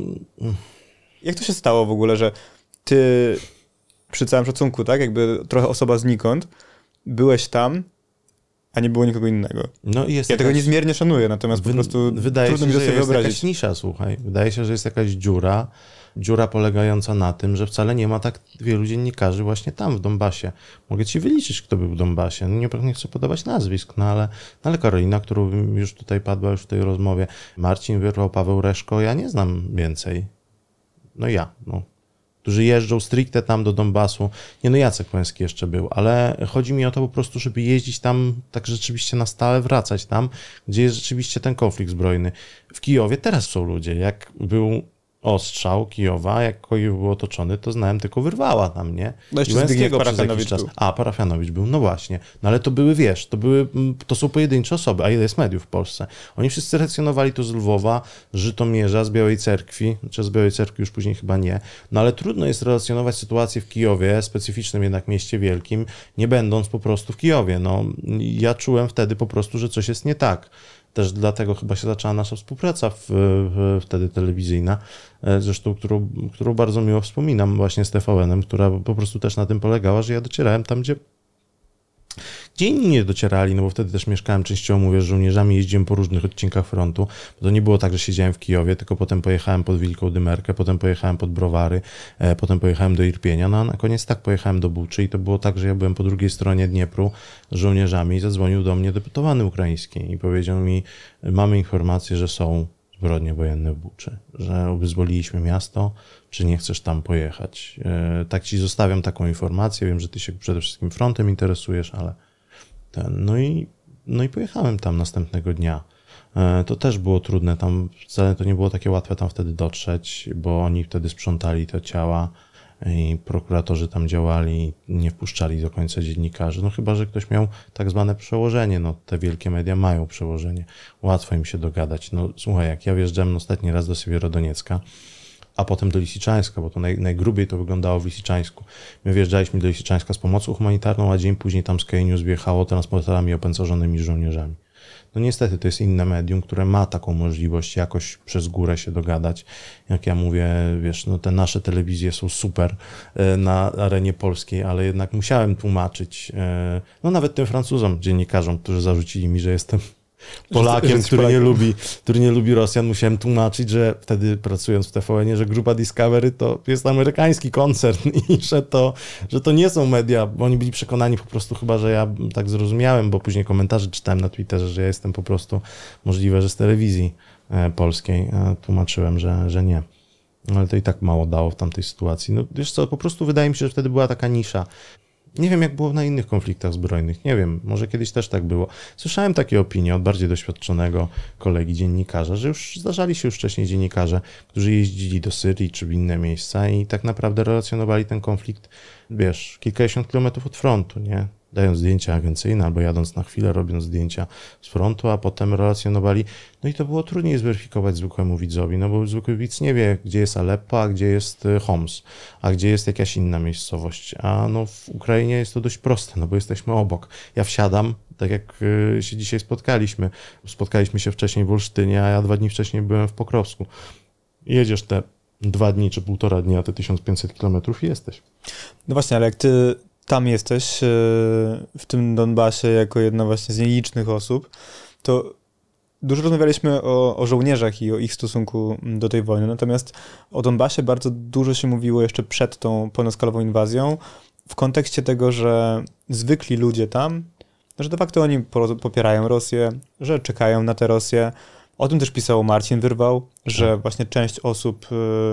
jak to się stało w ogóle, że ty, przy całym szacunku, tak, jakby trochę osoba znikąd, byłeś tam, a nie było nikogo innego? No i jest ja jakaś... tego niezmiernie szanuję, natomiast Wy... po prostu
wydaje
trudno
się,
mi to sobie
jest
wyobrazić.
Jakaś nisza, słuchaj. Wydaje się, że jest jakaś dziura, dziura polegająca na tym, że wcale nie ma tak wielu dziennikarzy właśnie tam, w Donbasie. Mogę ci wyliczyć, kto był w Donbasie. No nie, nie chcę podawać nazwisk, no ale, no ale Karolina, którą już tutaj padła już w tej rozmowie, Marcin Wyrwał, Paweł Reszko, ja nie znam więcej. No ja, no. Którzy jeżdżą stricte tam do Donbasu. Nie no, Jacek Łęski jeszcze był, ale chodzi mi o to po prostu, żeby jeździć tam tak rzeczywiście na stałe, wracać tam, gdzie jest rzeczywiście ten konflikt zbrojny. W Kijowie teraz są ludzie. Jak był ostrzał Kijowa, jak Kijów był otoczony, to znałem tylko Wyrwała tam, nie?
No jeszcze Zbigniew Parafianowicz
czas. A, Parafianowicz był, no właśnie. No ale to były, wiesz, to były, to są pojedyncze osoby, a ile jest mediów w Polsce? Oni wszyscy relacjonowali to z Lwowa, z Żytomierza, z Białej Cerkwi, czy z Białej Cerkwi już później chyba nie, no ale trudno jest relacjonować sytuację w Kijowie, specyficznym jednak mieście wielkim, nie będąc po prostu w Kijowie. No, ja czułem wtedy po prostu, że coś jest nie tak. Też dlatego chyba się zaczęła nasza współpraca w, w, wtedy telewizyjna, zresztą którą, którą bardzo miło wspominam właśnie z T V N-em, która po prostu też na tym polegała, że ja docierałem tam, gdzie, gdzie inni nie docierali, no bo wtedy też mieszkałem częściowo, mówię, z żołnierzami, jeździłem po różnych odcinkach frontu, bo to nie było tak, że siedziałem w Kijowie, tylko potem pojechałem pod Wielką Dymerkę, potem pojechałem pod Browary, e, potem pojechałem do Irpienia, no a na koniec tak pojechałem do Buczy i to było tak, że ja byłem po drugiej stronie Dniepru z żołnierzami i zadzwonił do mnie deputowany ukraiński i powiedział mi, mamy informację, że są zbrodnie wojenne w Buczy, że wyzwoliliśmy miasto, czy nie chcesz tam pojechać. Tak ci zostawiam taką informację, wiem, że ty się przede wszystkim frontem interesujesz, ale ten, no i, no i pojechałem tam następnego dnia. To też było trudne, tam wcale to nie było takie łatwe tam wtedy dotrzeć, bo oni wtedy sprzątali te ciała i prokuratorzy tam działali, nie wpuszczali do końca dziennikarzy, no chyba, że ktoś miał tak zwane przełożenie, no te wielkie media mają przełożenie, łatwo im się dogadać. No słuchaj, jak ja wjeżdżałem ostatni raz do Siewierodoniecka, a potem do Lisiczańska, bo to naj, najgrubiej to wyglądało w Lisiczańsku. My wjeżdżaliśmy do Lisiczańska z pomocą humanitarną, a dzień później tam Sky News wjechało transporterami opancerzonymi żołnierzami. No niestety to jest inne medium, które ma taką możliwość jakoś przez górę się dogadać. Jak ja mówię, wiesz, no te nasze telewizje są super na arenie polskiej, ale jednak musiałem tłumaczyć, no nawet tym Francuzom, dziennikarzom, którzy zarzucili mi, że jestem Polakiem, że, który, nie lubi, który nie lubi Rosjan, musiałem tłumaczyć, że wtedy pracując w T V N-ie, że grupa Discovery to jest amerykański koncern i że to, że to nie są media, bo oni byli przekonani po prostu chyba, że ja tak zrozumiałem, bo później komentarze czytałem na Twitterze, że ja jestem po prostu możliwe, że z telewizji polskiej tłumaczyłem, że, że nie. Ale to i tak mało dało w tamtej sytuacji. No wiesz co, po prostu wydaje mi się, że wtedy była taka nisza. Nie wiem, jak było na innych konfliktach zbrojnych. Nie wiem, może kiedyś też tak było. Słyszałem takie opinie od bardziej doświadczonego kolegi dziennikarza, że już zdarzali się już wcześniej dziennikarze, którzy jeździli do Syrii czy w inne miejsca i tak naprawdę relacjonowali ten konflikt, wiesz, kilkadziesiąt kilometrów od frontu, nie? Dając zdjęcia agencyjne albo jadąc na chwilę, robiąc zdjęcia z frontu, a potem relacjonowali. No i to było trudniej zweryfikować zwykłemu widzowi, no bo zwykły widz nie wie, gdzie jest Aleppo, a gdzie jest Homs, a gdzie jest jakaś inna miejscowość. A no w Ukrainie jest to dość proste, no bo jesteśmy obok. Ja wsiadam, tak jak się dzisiaj spotkaliśmy. Spotkaliśmy się wcześniej w Olsztynie, a ja dwa dni wcześniej byłem w Pokrowsku. Jedziesz te dwa dni czy półtora dnia, te tysiąc pięćset kilometrów i jesteś.
No właśnie, ale jak ty tam jesteś, w tym Donbasie, jako jedna właśnie z nielicznych osób, to dużo rozmawialiśmy o, o żołnierzach i o ich stosunku do tej wojny, natomiast o Donbasie bardzo dużo się mówiło jeszcze przed tą pełnoskalową inwazją, w kontekście tego, że zwykli ludzie tam, że de facto oni popierają Rosję, że czekają na tę Rosję. O tym też pisał Marcin Wyrwał, że właśnie część osób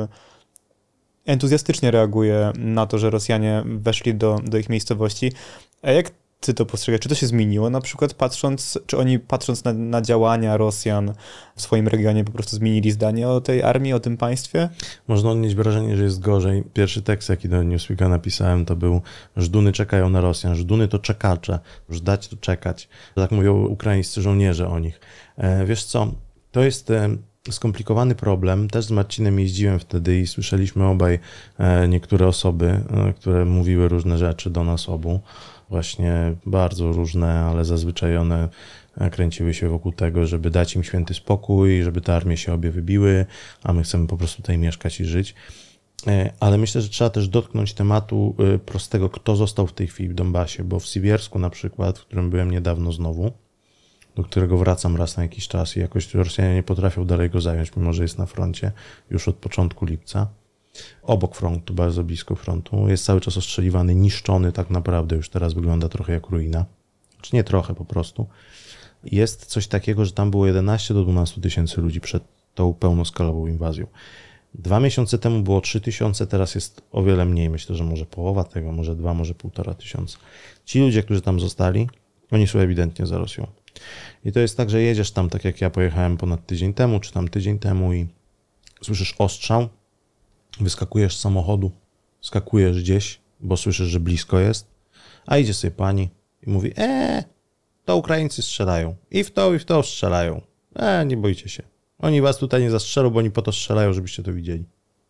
entuzjastycznie reaguje na to, że Rosjanie weszli do, do ich miejscowości. A jak ty to postrzegasz? Czy to się zmieniło? Na przykład patrząc, czy oni patrząc na, na działania Rosjan w swoim regionie po prostu zmienili zdanie o tej armii, o tym państwie?
Można odnieść wrażenie, że jest gorzej. Pierwszy tekst, jaki do Newsweeka napisałem, to był: Żduny czekają na Rosjan. Żduny to czekacze. Żdać to czekać. Tak mówią ukraińscy żołnierze o nich. E, wiesz co? To jest e, skomplikowany problem. Też z Marcinem jeździłem wtedy i słyszeliśmy obaj e, niektóre osoby, e, które mówiły różne rzeczy do nas obu. Właśnie bardzo różne, ale zazwyczaj one kręciły się wokół tego, żeby dać im święty spokój, żeby te armie się obie wybiły, a my chcemy po prostu tutaj mieszkać i żyć. Ale myślę, że trzeba też dotknąć tematu prostego, kto został w tej chwili w Donbasie, bo w Siwiersku na przykład, w którym byłem niedawno znowu, do którego wracam raz na jakiś czas i jakoś Rosjanie nie potrafią dalej go zająć, mimo że jest na froncie już od początku lipca. Obok frontu, bardzo blisko frontu, jest cały czas ostrzeliwany, niszczony tak naprawdę, już teraz wygląda trochę jak ruina. Czy nie trochę, po prostu. Jest coś takiego, że tam było jedenaście do dwunastu tysięcy ludzi przed tą pełnoskalową inwazją. Dwa miesiące temu było trzy tysiące, teraz jest o wiele mniej. Myślę, że może połowa tego, może dwa, może półtora tysiąca. Ci ludzie, którzy tam zostali, oni są ewidentnie za Rosją. I to jest tak, że jedziesz tam, tak jak ja pojechałem ponad tydzień temu, czy tam tydzień temu i słyszysz ostrzał, wyskakujesz z samochodu, skakujesz gdzieś, bo słyszysz, że blisko jest, a idzie sobie pani i mówi: eee, to Ukraińcy strzelają. I w to, i w to strzelają. Eee, nie bójcie się. Oni was tutaj nie zastrzelą, bo oni po to strzelają, żebyście to widzieli.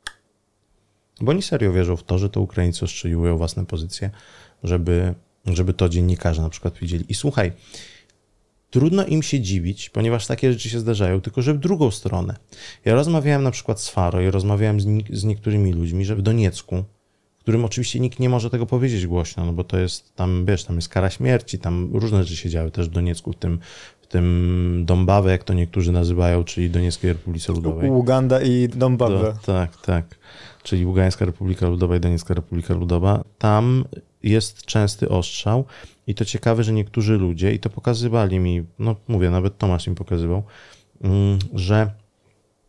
Bo oni serio wierzą w to, że to Ukraińcy ostrzeliwują własne pozycje, żeby, żeby to dziennikarze na przykład widzieli. I słuchaj, trudno im się dziwić, ponieważ takie rzeczy się zdarzają, tylko że w drugą stronę. Ja rozmawiałem na przykład z Faro i rozmawiałem z, nie, z niektórymi ludźmi, że w Doniecku, w którym oczywiście nikt nie może tego powiedzieć głośno, no bo to jest tam, wiesz, tam jest kara śmierci, tam różne rzeczy się działy też w Doniecku, w tym, w tym Dombawę, jak to niektórzy nazywają, czyli Donieckiej Republice Ludowej.
Uganda i Dombawę.
Tak, tak. Czyli Ługańska Republika Ludowa i Doniecka Republika Ludowa. Tam jest częsty ostrzał i to ciekawe, że niektórzy ludzie, i to pokazywali mi, no mówię, nawet Tomasz im pokazywał, że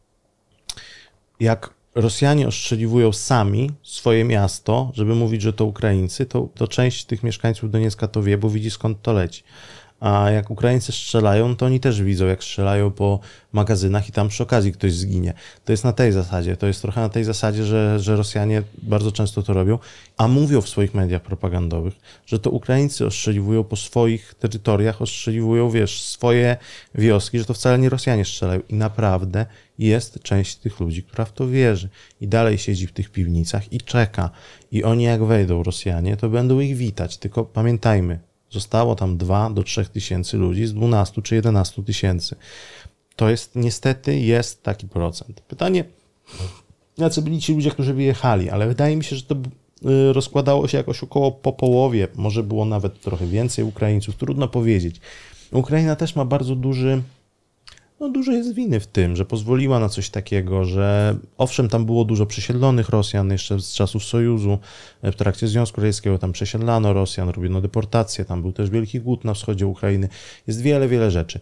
jak Rosjanie ostrzeliwują sami swoje miasto, żeby mówić, że to Ukraińcy, to, to część tych mieszkańców Doniecka to wie, bo widzi skąd to leci. A jak Ukraińcy strzelają, to oni też widzą, jak strzelają po magazynach i tam przy okazji ktoś zginie. To jest na tej zasadzie. To jest trochę na tej zasadzie, że, że Rosjanie bardzo często to robią, a mówią w swoich mediach propagandowych, że to Ukraińcy ostrzeliwują po swoich terytoriach, ostrzeliwują, wiesz, swoje wioski, że to wcale nie Rosjanie strzelają. I naprawdę jest część tych ludzi, która w to wierzy i dalej siedzi w tych piwnicach i czeka. I oni jak wejdą, Rosjanie, to będą ich witać. Tylko pamiętajmy, zostało tam dwa do trzech tysięcy ludzi z dwunastu czy jedenastu tysięcy. To jest, niestety jest taki procent. Pytanie, jacy byli ci ludzie, którzy wyjechali, ale wydaje mi się, że to rozkładało się jakoś około po połowie, może było nawet trochę więcej Ukraińców, trudno powiedzieć. Ukraina też ma bardzo duży, no dużo jest winy w tym, że pozwoliła na coś takiego, że owszem, tam było dużo przesiedlonych Rosjan jeszcze z czasów Sojuszu, w trakcie Związku Radzieckiego tam przesiedlano Rosjan, robiono deportacje, tam był też wielki głód na wschodzie Ukrainy, jest wiele, wiele rzeczy.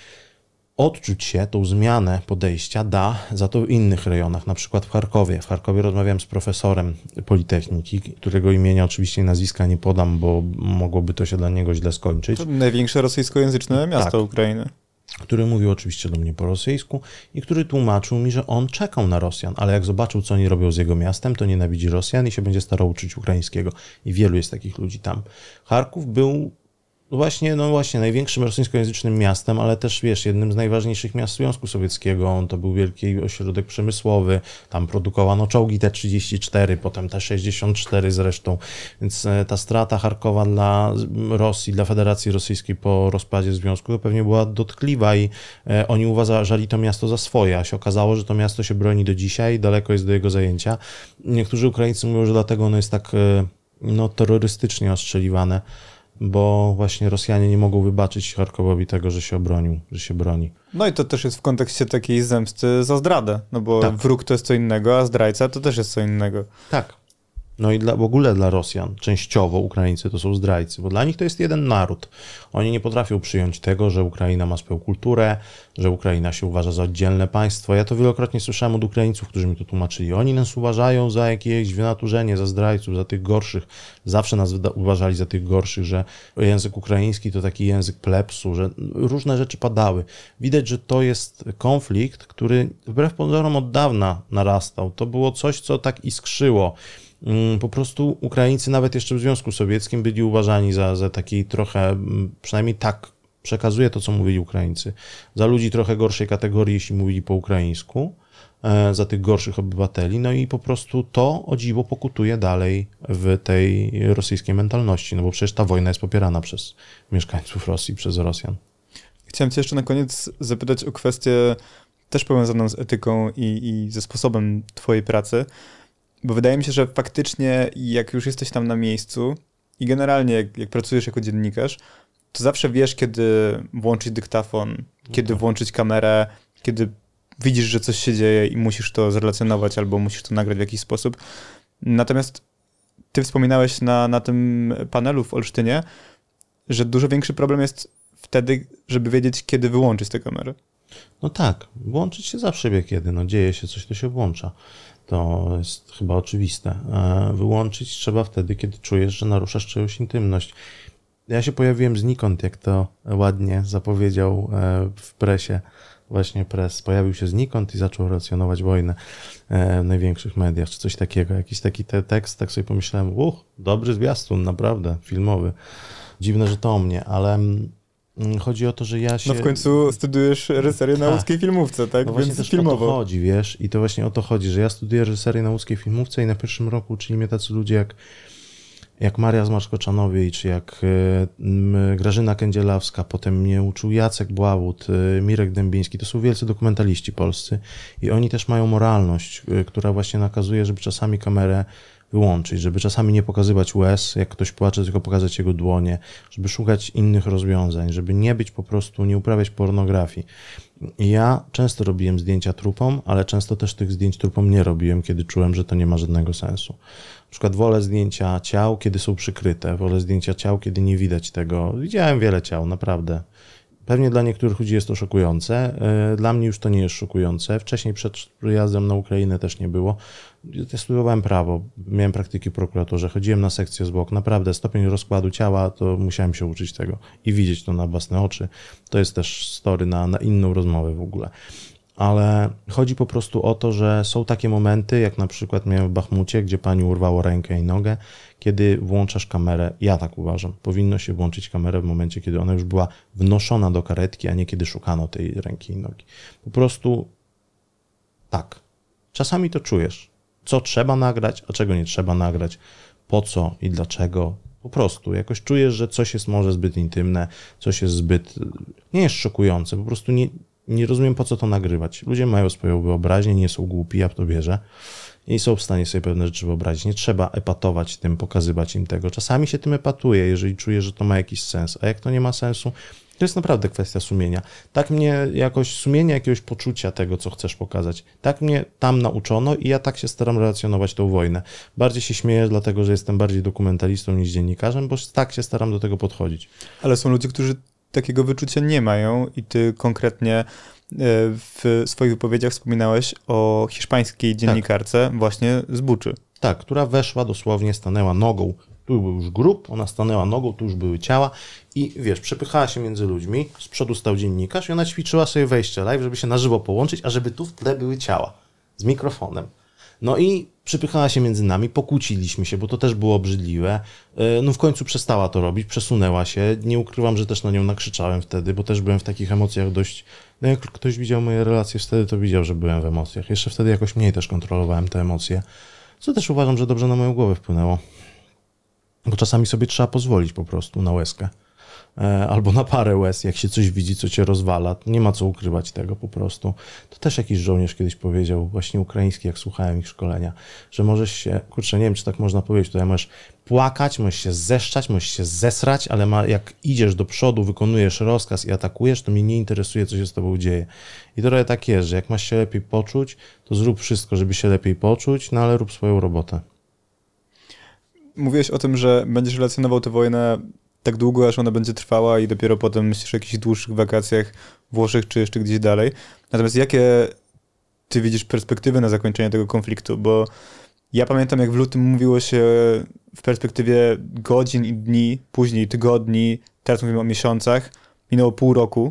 Odczuć się tą zmianę podejścia da za to w innych rejonach, na przykład w Charkowie. W Charkowie rozmawiałem z profesorem Politechniki, którego imienia oczywiście i nazwiska nie podam, bo mogłoby to się dla niego źle skończyć.
To największe rosyjskojęzyczne miasto tak. Ukrainy.
Który mówił oczywiście do mnie po rosyjsku i który tłumaczył mi, że on czekał na Rosjan, ale jak zobaczył, co oni robią z jego miastem, to nienawidzi Rosjan i się będzie starał uczyć ukraińskiego. I wielu jest takich ludzi tam. Charków był właśnie, no właśnie największym rosyjskojęzycznym miastem, ale też, wiesz, jednym z najważniejszych miast Związku Sowieckiego. To był wielki ośrodek przemysłowy, tam produkowano czołgi T trzydzieści cztery, potem T sześćdziesiąt cztery zresztą, więc ta strata Charkowa dla Rosji, dla Federacji Rosyjskiej po rozpadzie związku to pewnie była dotkliwa i e, oni uważali to miasto za swoje, a się okazało, że to miasto się broni do dzisiaj, daleko jest do jego zajęcia. Niektórzy Ukraińcy mówią, że dlatego ono jest tak e, no, terrorystycznie ostrzeliwane, bo właśnie Rosjanie nie mogą wybaczyć Charkowowi tego, że się obronił, że się broni.
No i to też jest w kontekście takiej zemsty za zdradę, no bo tak. Wróg to jest co innego, a zdrajca to też jest co innego.
Tak. No i dla, w ogóle dla Rosjan, częściowo Ukraińcy to są zdrajcy, bo dla nich to jest jeden naród. Oni nie potrafią przyjąć tego, że Ukraina ma swoją kulturę, że Ukraina się uważa za oddzielne państwo. Ja to wielokrotnie słyszałem od Ukraińców, którzy mi to tłumaczyli. Oni nas uważają za jakieś wynaturzenie, za zdrajców, za tych gorszych. Zawsze nas uważali za tych gorszych, że język ukraiński to taki język plebsu, że różne rzeczy padały. Widać, że to jest konflikt, który wbrew pozorom od dawna narastał. To było coś, co tak iskrzyło. Po prostu Ukraińcy nawet jeszcze w Związku Sowieckim byli uważani za, za taki trochę, przynajmniej tak przekazuje to, co mówili Ukraińcy, za ludzi trochę gorszej kategorii, jeśli mówili po ukraińsku, za tych gorszych obywateli, no i po prostu to, o dziwo, pokutuje dalej w tej rosyjskiej mentalności, no bo przecież ta wojna jest popierana przez mieszkańców Rosji, przez Rosjan.
Chciałem cię jeszcze na koniec zapytać o kwestię też powiązaną z etyką i, i ze sposobem twojej pracy. Bo wydaje mi się, że faktycznie jak już jesteś tam na miejscu i generalnie jak, jak pracujesz jako dziennikarz, to zawsze wiesz, kiedy włączyć dyktafon, kiedy okay. włączyć kamerę, kiedy widzisz, że coś się dzieje i musisz to zrelacjonować albo musisz to nagrać w jakiś sposób. Natomiast ty wspominałeś na, na tym panelu w Olsztynie, że dużo większy problem jest wtedy, żeby wiedzieć, kiedy wyłączyć tę kamerę.
No tak, włączyć się zawsze wie kiedy, no dzieje się coś, to się włącza. To jest chyba oczywiste. Wyłączyć trzeba wtedy, kiedy czujesz, że naruszasz czyjąś intymność. Ja się pojawiłem znikąd, jak to ładnie zapowiedział w presie, właśnie press. Pojawił się znikąd i zaczął relacjonować wojnę w największych mediach, czy coś takiego. Jakiś taki te tekst, tak sobie pomyślałem, uch, dobry zwiastun, naprawdę, filmowy. Dziwne, że to o mnie, ale chodzi o to, że ja się...
No w końcu studiujesz reżyserię na łódzkiej filmówce, tak?
No właśnie
Więc
też
filmowo.
o to chodzi, wiesz? I to właśnie o to chodzi, że ja studiuję reżyserię na łódzkiej filmówce i na pierwszym roku uczyli mnie tacy ludzie jak, jak Maria Zmarszkoczanowiej, czy jak y, Grażyna Kędzielawska, potem mnie uczył Jacek Bławut, y, Mirek Dębiński. To są wielcy dokumentaliści polscy i oni też mają moralność, y, która właśnie nakazuje, żeby czasami kamerę wyłączyć, żeby czasami nie pokazywać łez, jak ktoś płacze, tylko pokazać jego dłonie, żeby szukać innych rozwiązań, żeby nie być po prostu, nie uprawiać pornografii. I ja często robiłem zdjęcia trupom, ale często też tych zdjęć trupom nie robiłem, kiedy czułem, że to nie ma żadnego sensu. Na przykład wolę zdjęcia ciał, kiedy są przykryte, wolę zdjęcia ciał, kiedy nie widać tego. Widziałem wiele ciał, naprawdę. Pewnie dla niektórych ludzi jest to szokujące. Dla mnie już to nie jest szokujące. Wcześniej przed przyjazdem na Ukrainę też nie było. Ja studiowałem prawo, miałem praktyki w prokuraturze, chodziłem na sekcję zwłok. Naprawdę stopień rozkładu ciała, to musiałem się uczyć tego i widzieć to na własne oczy. To jest też story na, na inną rozmowę w ogóle. Ale chodzi po prostu o to, że są takie momenty, jak na przykład miałem w Bachmucie, gdzie pani urwało rękę i nogę, kiedy włączasz kamerę, ja tak uważam, powinno się włączyć kamerę w momencie, kiedy ona już była wnoszona do karetki, a nie kiedy szukano tej ręki i nogi. Po prostu tak. Czasami to czujesz, co trzeba nagrać, a czego nie trzeba nagrać, po co i dlaczego. Po prostu jakoś czujesz, że coś jest może zbyt intymne, coś jest zbyt, nie jest szokujące, po prostu nie Nie rozumiem, po co to nagrywać. Ludzie mają swoją wyobraźnię, nie są głupi, ja w to wierzę i są w stanie sobie pewne rzeczy wyobrazić. Nie trzeba epatować tym, pokazywać im tego. Czasami się tym epatuje, jeżeli czuję, że to ma jakiś sens, a jak to nie ma sensu, to jest naprawdę kwestia sumienia. Tak mnie jakoś, sumienia jakiegoś poczucia tego, co chcesz pokazać. Tak mnie tam nauczono i ja tak się staram relacjonować tą wojnę. Bardziej się śmieję, dlatego że jestem bardziej dokumentalistą niż dziennikarzem, bo tak się staram do tego podchodzić.
Ale są ludzie, którzy takiego wyczucia nie mają i ty konkretnie w swoich wypowiedziach wspominałeś o hiszpańskiej dziennikarce tak. właśnie z Buczy.
Tak, która weszła dosłownie, stanęła nogą, tu był już grób, ona stanęła nogą, tu już były ciała i wiesz, przepychała się między ludźmi, z przodu stał dziennikarz i ona ćwiczyła sobie wejście live, żeby się na żywo połączyć, a żeby tu w tle były ciała z mikrofonem. No i przypychała się między nami, pokłóciliśmy się, bo to też było obrzydliwe. No w końcu przestała to robić, przesunęła się. Nie ukrywam, że też na nią nakrzyczałem wtedy, bo też byłem w takich emocjach dość... No jak ktoś widział moje relacje wtedy, to widział, że byłem w emocjach. Jeszcze wtedy jakoś mniej też kontrolowałem te emocje, co też uważam, że dobrze na moją głowę wpłynęło. Bo czasami sobie trzeba pozwolić po prostu na łezkę. Albo na parę łez, jak się coś widzi, co cię rozwala. Nie ma co ukrywać tego po prostu. To też jakiś żołnierz kiedyś powiedział, właśnie ukraiński, jak słuchałem ich szkolenia, że możesz się, kurczę, nie wiem, czy tak można powiedzieć, tutaj możesz płakać, możesz się zeszczać, możesz się zesrać, ale ma, jak idziesz do przodu, wykonujesz rozkaz i atakujesz, to mnie nie interesuje, co się z tobą dzieje. I trochę tak jest, że jak masz się lepiej poczuć, to zrób wszystko, żeby się lepiej poczuć, no ale rób swoją robotę.
Mówiłeś o tym, że będziesz relacjonował tę wojnę tak długo, aż ona będzie trwała i dopiero potem myślisz o jakichś dłuższych wakacjach w Włoszech czy jeszcze gdzieś dalej. Natomiast jakie ty widzisz perspektywy na zakończenie tego konfliktu? Bo ja pamiętam, jak w lutym mówiło się w perspektywie godzin i dni, później tygodni, teraz mówimy o miesiącach, minęło pół roku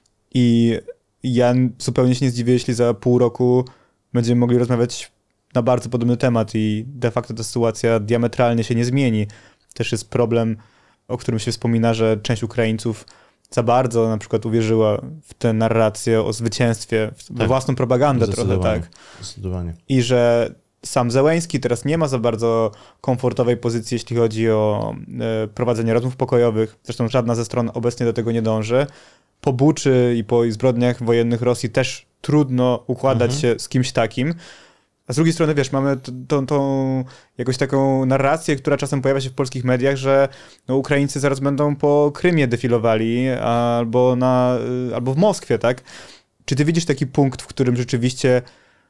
i ja zupełnie się nie zdziwię, jeśli za pół roku będziemy mogli rozmawiać na bardzo podobny temat i de facto ta sytuacja diametralnie się nie zmieni. Też jest problem, o którym się wspomina, że część Ukraińców za bardzo na przykład uwierzyła w tę narrację o zwycięstwie, w tak, własną propagandę trochę, tak.
Zdecydowanie.
I że sam Zełenski teraz nie ma za bardzo komfortowej pozycji, jeśli chodzi o e, prowadzenie rozmów pokojowych. Zresztą żadna ze stron obecnie do tego nie dąży. Po Buczy i po zbrodniach wojennych Rosji też trudno układać mhm. się z kimś takim. A z drugiej strony, wiesz, mamy tą, tą jakąś taką narrację, która czasem pojawia się w polskich mediach, że no, Ukraińcy zaraz będą po Krymie defilowali albo, na, albo w Moskwie, tak? Czy ty widzisz taki punkt, w którym rzeczywiście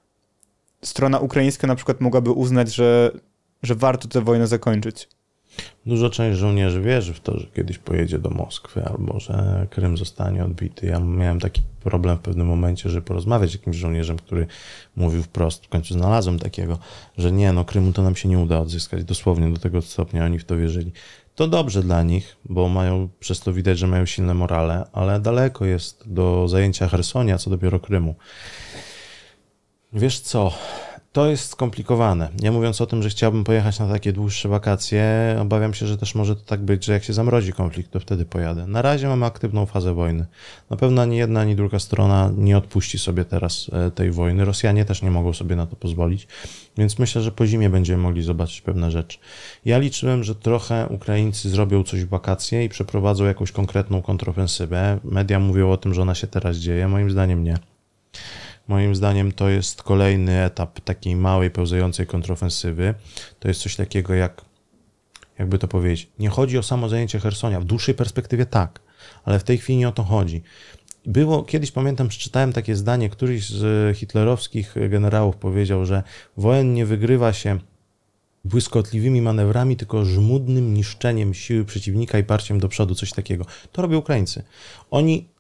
strona ukraińska na przykład mogłaby uznać, że, że warto tę wojnę zakończyć?
Duża część żołnierzy wierzy w to, że kiedyś pojedzie do Moskwy albo że Krym zostanie odbity. Ja miałem taki problem w pewnym momencie, żeby porozmawiać z jakimś żołnierzem, który mówił wprost, w końcu znalazłem takiego, że nie, no Krymu to nam się nie uda odzyskać. Dosłownie do tego stopnia oni w to wierzyli. To dobrze dla nich, bo mają, przez to widać, że mają silne morale, ale daleko jest do zajęcia Chersonia, co dopiero Krymu. Wiesz co? To jest skomplikowane. Ja mówiąc o tym, że chciałbym pojechać na takie dłuższe wakacje, obawiam się, że też może to tak być, że jak się zamrozi konflikt, to wtedy pojadę. Na razie mamy aktywną fazę wojny. Na pewno ani jedna, ani druga strona nie odpuści sobie teraz tej wojny. Rosjanie też nie mogą sobie na to pozwolić, więc myślę, że po zimie będziemy mogli zobaczyć pewne rzeczy. Ja liczyłem, że trochę Ukraińcy zrobią coś w wakacje i przeprowadzą jakąś konkretną kontrofensywę. Media mówią o tym, że ona się teraz dzieje. Moim zdaniem nie. Moim zdaniem to jest kolejny etap takiej małej, pełzającej kontrofensywy. To jest coś takiego jak, jakby to powiedzieć, nie chodzi o samo zajęcie Chersonia. W dłuższej perspektywie tak, ale w tej chwili nie o to chodzi. Było, kiedyś pamiętam, przeczytałem takie zdanie, któryś z hitlerowskich generałów powiedział, że wojen nie wygrywa się błyskotliwymi manewrami, tylko żmudnym niszczeniem siły przeciwnika i parciem do przodu, coś takiego. To robią Ukraińcy. Oni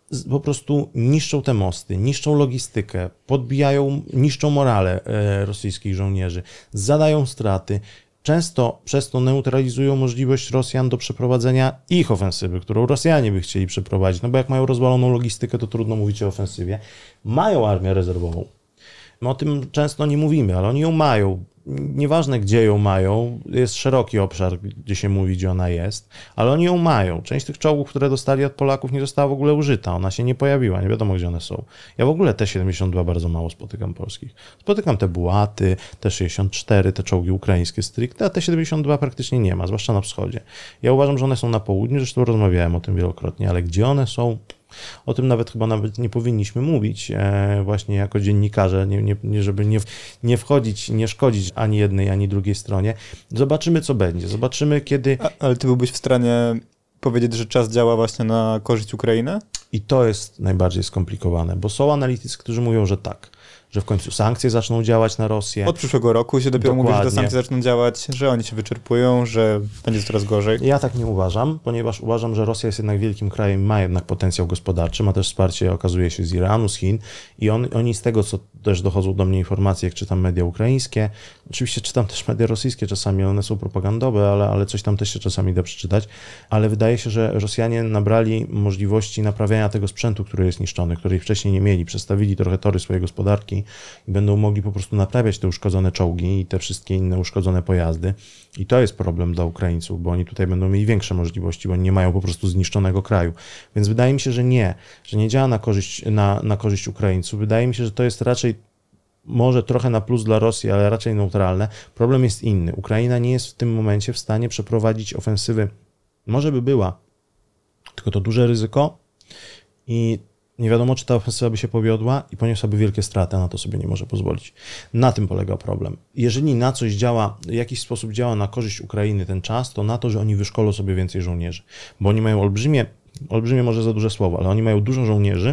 po prostu niszczą te mosty, niszczą logistykę, podbijają, niszczą morale rosyjskich żołnierzy, zadają straty. Często przez to neutralizują możliwość Rosjan do przeprowadzenia ich ofensywy, którą Rosjanie by chcieli przeprowadzić. No bo jak mają rozwaloną logistykę, to trudno mówić o ofensywie. Mają armię rezerwową. My o tym często nie mówimy, ale oni ją mają. Nieważne, gdzie ją mają, jest szeroki obszar, gdzie się mówi, gdzie ona jest, ale oni ją mają. Część tych czołgów, które dostali od Polaków, nie została w ogóle użyta. Ona się nie pojawiła, nie wiadomo, gdzie one są. Ja w ogóle T siedemdziesiąt dwa bardzo mało spotykam polskich. Spotykam te Bułaty, T sześćdziesiąt cztery, te czołgi ukraińskie stricte, a T siedemdziesiąt dwa praktycznie nie ma, zwłaszcza na wschodzie. Ja uważam, że one są na południu, zresztą rozmawiałem o tym wielokrotnie, ale gdzie one są? O tym nawet chyba nawet nie powinniśmy mówić e, właśnie jako dziennikarze, nie, nie, nie, żeby nie, nie wchodzić, nie szkodzić ani jednej, ani drugiej stronie. Zobaczymy, co będzie. Zobaczymy, kiedy...
A, ale ty byłbyś w stanie powiedzieć, że czas działa właśnie na korzyść Ukrainy?
I to jest najbardziej skomplikowane, bo są analitycy, którzy mówią, że tak, że w końcu sankcje zaczną działać na Rosję.
Od przyszłego roku się dopiero
Dokładnie.
mówi, że te sankcje zaczną działać, że oni się wyczerpują, że będzie coraz gorzej.
Ja tak nie uważam, ponieważ uważam, że Rosja jest jednak wielkim krajem, ma jednak potencjał gospodarczy, ma też wsparcie, okazuje się, z Iranu, z Chin i on, oni z tego, co też dochodzą do mnie informacje, jak czytam media ukraińskie, oczywiście czytam też media rosyjskie czasami, one są propagandowe, ale, ale coś tam też się czasami da przeczytać, ale wydaje się, że Rosjanie nabrali możliwości naprawiania tego sprzętu, który jest niszczony, której wcześniej nie mieli, przestawili trochę tory swojej gospodarki i będą mogli po prostu naprawiać te uszkodzone czołgi i te wszystkie inne uszkodzone pojazdy. I to jest problem dla Ukraińców, bo oni tutaj będą mieli większe możliwości, bo oni nie mają po prostu zniszczonego kraju. Więc wydaje mi się, że nie, że nie działa na korzyść, na, na korzyść Ukraińców. Wydaje mi się, że to jest raczej może trochę na plus dla Rosji, ale raczej neutralne. Problem jest inny. Ukraina nie jest w tym momencie w stanie przeprowadzić ofensywy. Może by była, tylko to duże ryzyko i nie wiadomo, czy ta ofensywa by się powiodła i poniosłaby wielkie straty, a na to sobie nie może pozwolić. Na tym polega problem. Jeżeli na coś działa, w jakiś sposób działa na korzyść Ukrainy ten czas, to na to, że oni wyszkolą sobie więcej żołnierzy. Bo oni mają olbrzymie, olbrzymie może za duże słowo, ale oni mają dużo żołnierzy,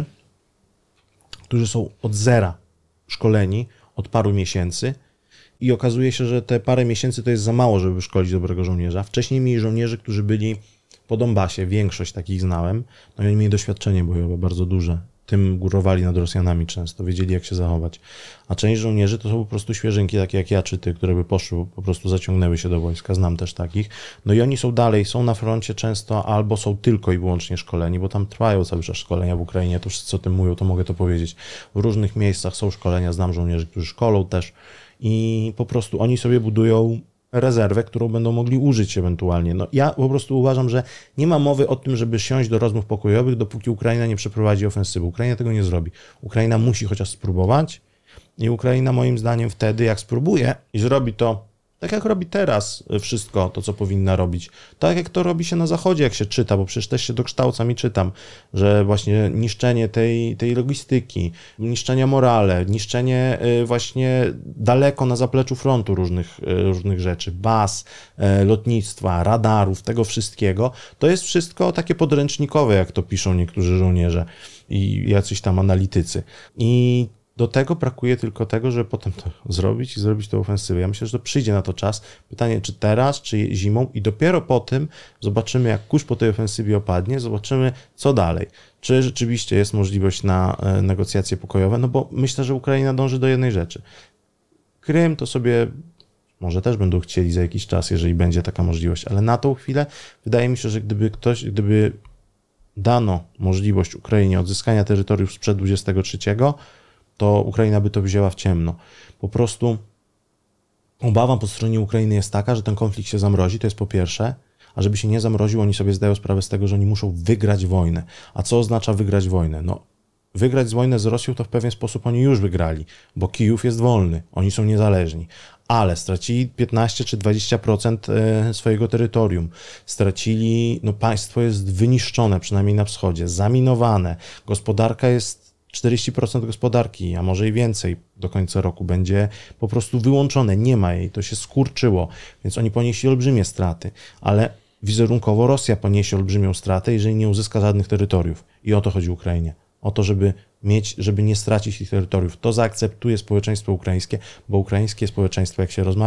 którzy są od zera szkoleni, od paru miesięcy i okazuje się, że te parę miesięcy to jest za mało, żeby wyszkolić dobrego żołnierza. Wcześniej mieli żołnierzy, którzy byli po Donbasie, większość takich znałem, no i oni mieli doświadczenie bojowe bardzo duże. Tym górowali nad Rosjanami często, wiedzieli jak się zachować. A część żołnierzy to są po prostu świeżynki, takie jak ja czy ty, które by poszły, po prostu zaciągnęły się do wojska, znam też takich. No i oni są dalej, są na froncie często, albo są tylko i wyłącznie szkoleni, bo tam trwają cały czas szkolenia w Ukrainie, to wszyscy o tym mówią, to mogę to powiedzieć. W różnych miejscach są szkolenia, znam żołnierzy, którzy szkolą też i po prostu oni sobie budują rezerwę, którą będą mogli użyć ewentualnie. No, ja po prostu uważam, że nie ma mowy o tym, żeby siąść do rozmów pokojowych, dopóki Ukraina nie przeprowadzi ofensywy. Ukraina tego nie zrobi. Ukraina musi chociaż spróbować i Ukraina moim zdaniem wtedy, jak spróbuje i zrobi to tak jak robi teraz wszystko to, co powinna robić. Tak jak to robi się na Zachodzie, jak się czyta, bo przecież też się dokształcam i czytam, że właśnie niszczenie tej, tej logistyki, niszczenia morale, niszczenie właśnie daleko na zapleczu frontu różnych, różnych rzeczy, baz, lotnictwa, radarów, tego wszystkiego, to jest wszystko takie podręcznikowe, jak to piszą niektórzy żołnierze i jacyś tam analitycy. I do tego brakuje tylko tego, żeby potem to zrobić i zrobić tę ofensywę. Ja myślę, że to przyjdzie na to czas. Pytanie, czy teraz, czy zimą i dopiero po tym zobaczymy, jak kurz po tej ofensywie opadnie, zobaczymy, co dalej. Czy rzeczywiście jest możliwość na negocjacje pokojowe? No bo myślę, że Ukraina dąży do jednej rzeczy. Krym to sobie może też będą chcieli za jakiś czas, jeżeli będzie taka możliwość, ale na tą chwilę wydaje mi się, że gdyby ktoś, gdyby dano możliwość Ukrainie odzyskania terytoriów sprzed dwudziestego trzeciego, to Ukraina by to wzięła w ciemno. Po prostu obawa po stronie Ukrainy jest taka, że ten konflikt się zamrozi, to jest po pierwsze, a żeby się nie zamroził, oni sobie zdają sprawę z tego, że oni muszą wygrać wojnę. A co oznacza wygrać wojnę? No, wygrać wojnę z Rosją to w pewien sposób oni już wygrali, bo Kijów jest wolny, oni są niezależni, ale stracili piętnaście czy dwadzieścia procent swojego terytorium, stracili, no państwo jest wyniszczone, przynajmniej na wschodzie, zaminowane, gospodarka jest czterdzieści procent gospodarki, a może i więcej do końca roku będzie po prostu wyłączone, nie ma jej, to się skurczyło, więc oni ponieśli olbrzymie straty, ale wizerunkowo Rosja poniesie olbrzymią stratę, jeżeli nie uzyska żadnych terytoriów. I o to chodzi Ukrainie. O to, żeby mieć, żeby nie stracić tych terytoriów. To zaakceptuje społeczeństwo ukraińskie, bo ukraińskie społeczeństwo, jak się rozmawia,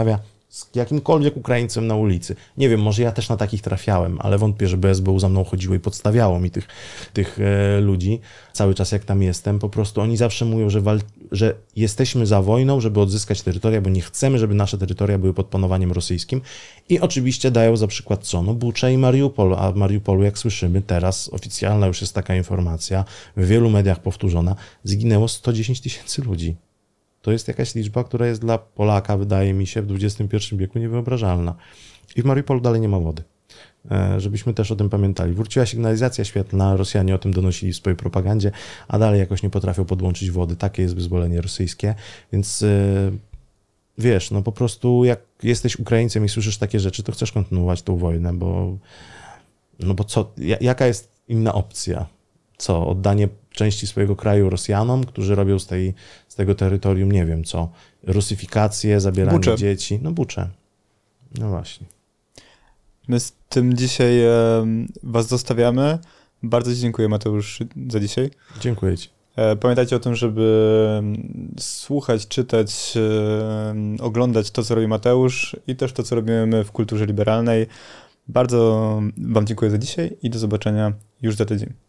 z jakimkolwiek Ukraińcem na ulicy. Nie wiem, może ja też na takich trafiałem, ale wątpię, że B S B U za mną chodziło i podstawiało mi tych, tych e, ludzi cały czas, jak tam jestem. Po prostu oni zawsze mówią, że, wal, że jesteśmy za wojną, żeby odzyskać terytoria, bo nie chcemy, żeby nasze terytoria były pod panowaniem rosyjskim. I oczywiście dają za przykład co? No Bucza i Mariupol, a w Mariupolu, jak słyszymy teraz, oficjalna już jest taka informacja, w wielu mediach powtórzona, zginęło sto dziesięć tysięcy ludzi. To jest jakaś liczba, która jest dla Polaka, wydaje mi się, w dwudziestym pierwszym wieku niewyobrażalna. I w Mariupolu dalej nie ma wody. Żebyśmy też o tym pamiętali. Wróciła sygnalizacja świetlna, Rosjanie o tym donosili w swojej propagandzie, a dalej jakoś nie potrafią podłączyć wody. Takie jest wyzwolenie rosyjskie. Więc wiesz, no po prostu jak jesteś Ukraińcem i słyszysz takie rzeczy, to chcesz kontynuować tą wojnę, bo no bo co, jaka jest inna opcja? Co, oddanie części swojego kraju Rosjanom, którzy robią z, tej, z tego terytorium, nie wiem co, rusyfikację, zabieranie
Bucze.
dzieci. No bucze. No właśnie.
My z tym dzisiaj e, was zostawiamy. Bardzo ci dziękuję, Mateusz, za dzisiaj.
Dziękuję ci.
E, pamiętajcie o tym, żeby słuchać, czytać, e, oglądać to, co robi Mateusz i też to, co robimy my w Kulturze Liberalnej. Bardzo wam dziękuję za dzisiaj i do zobaczenia już za tydzień.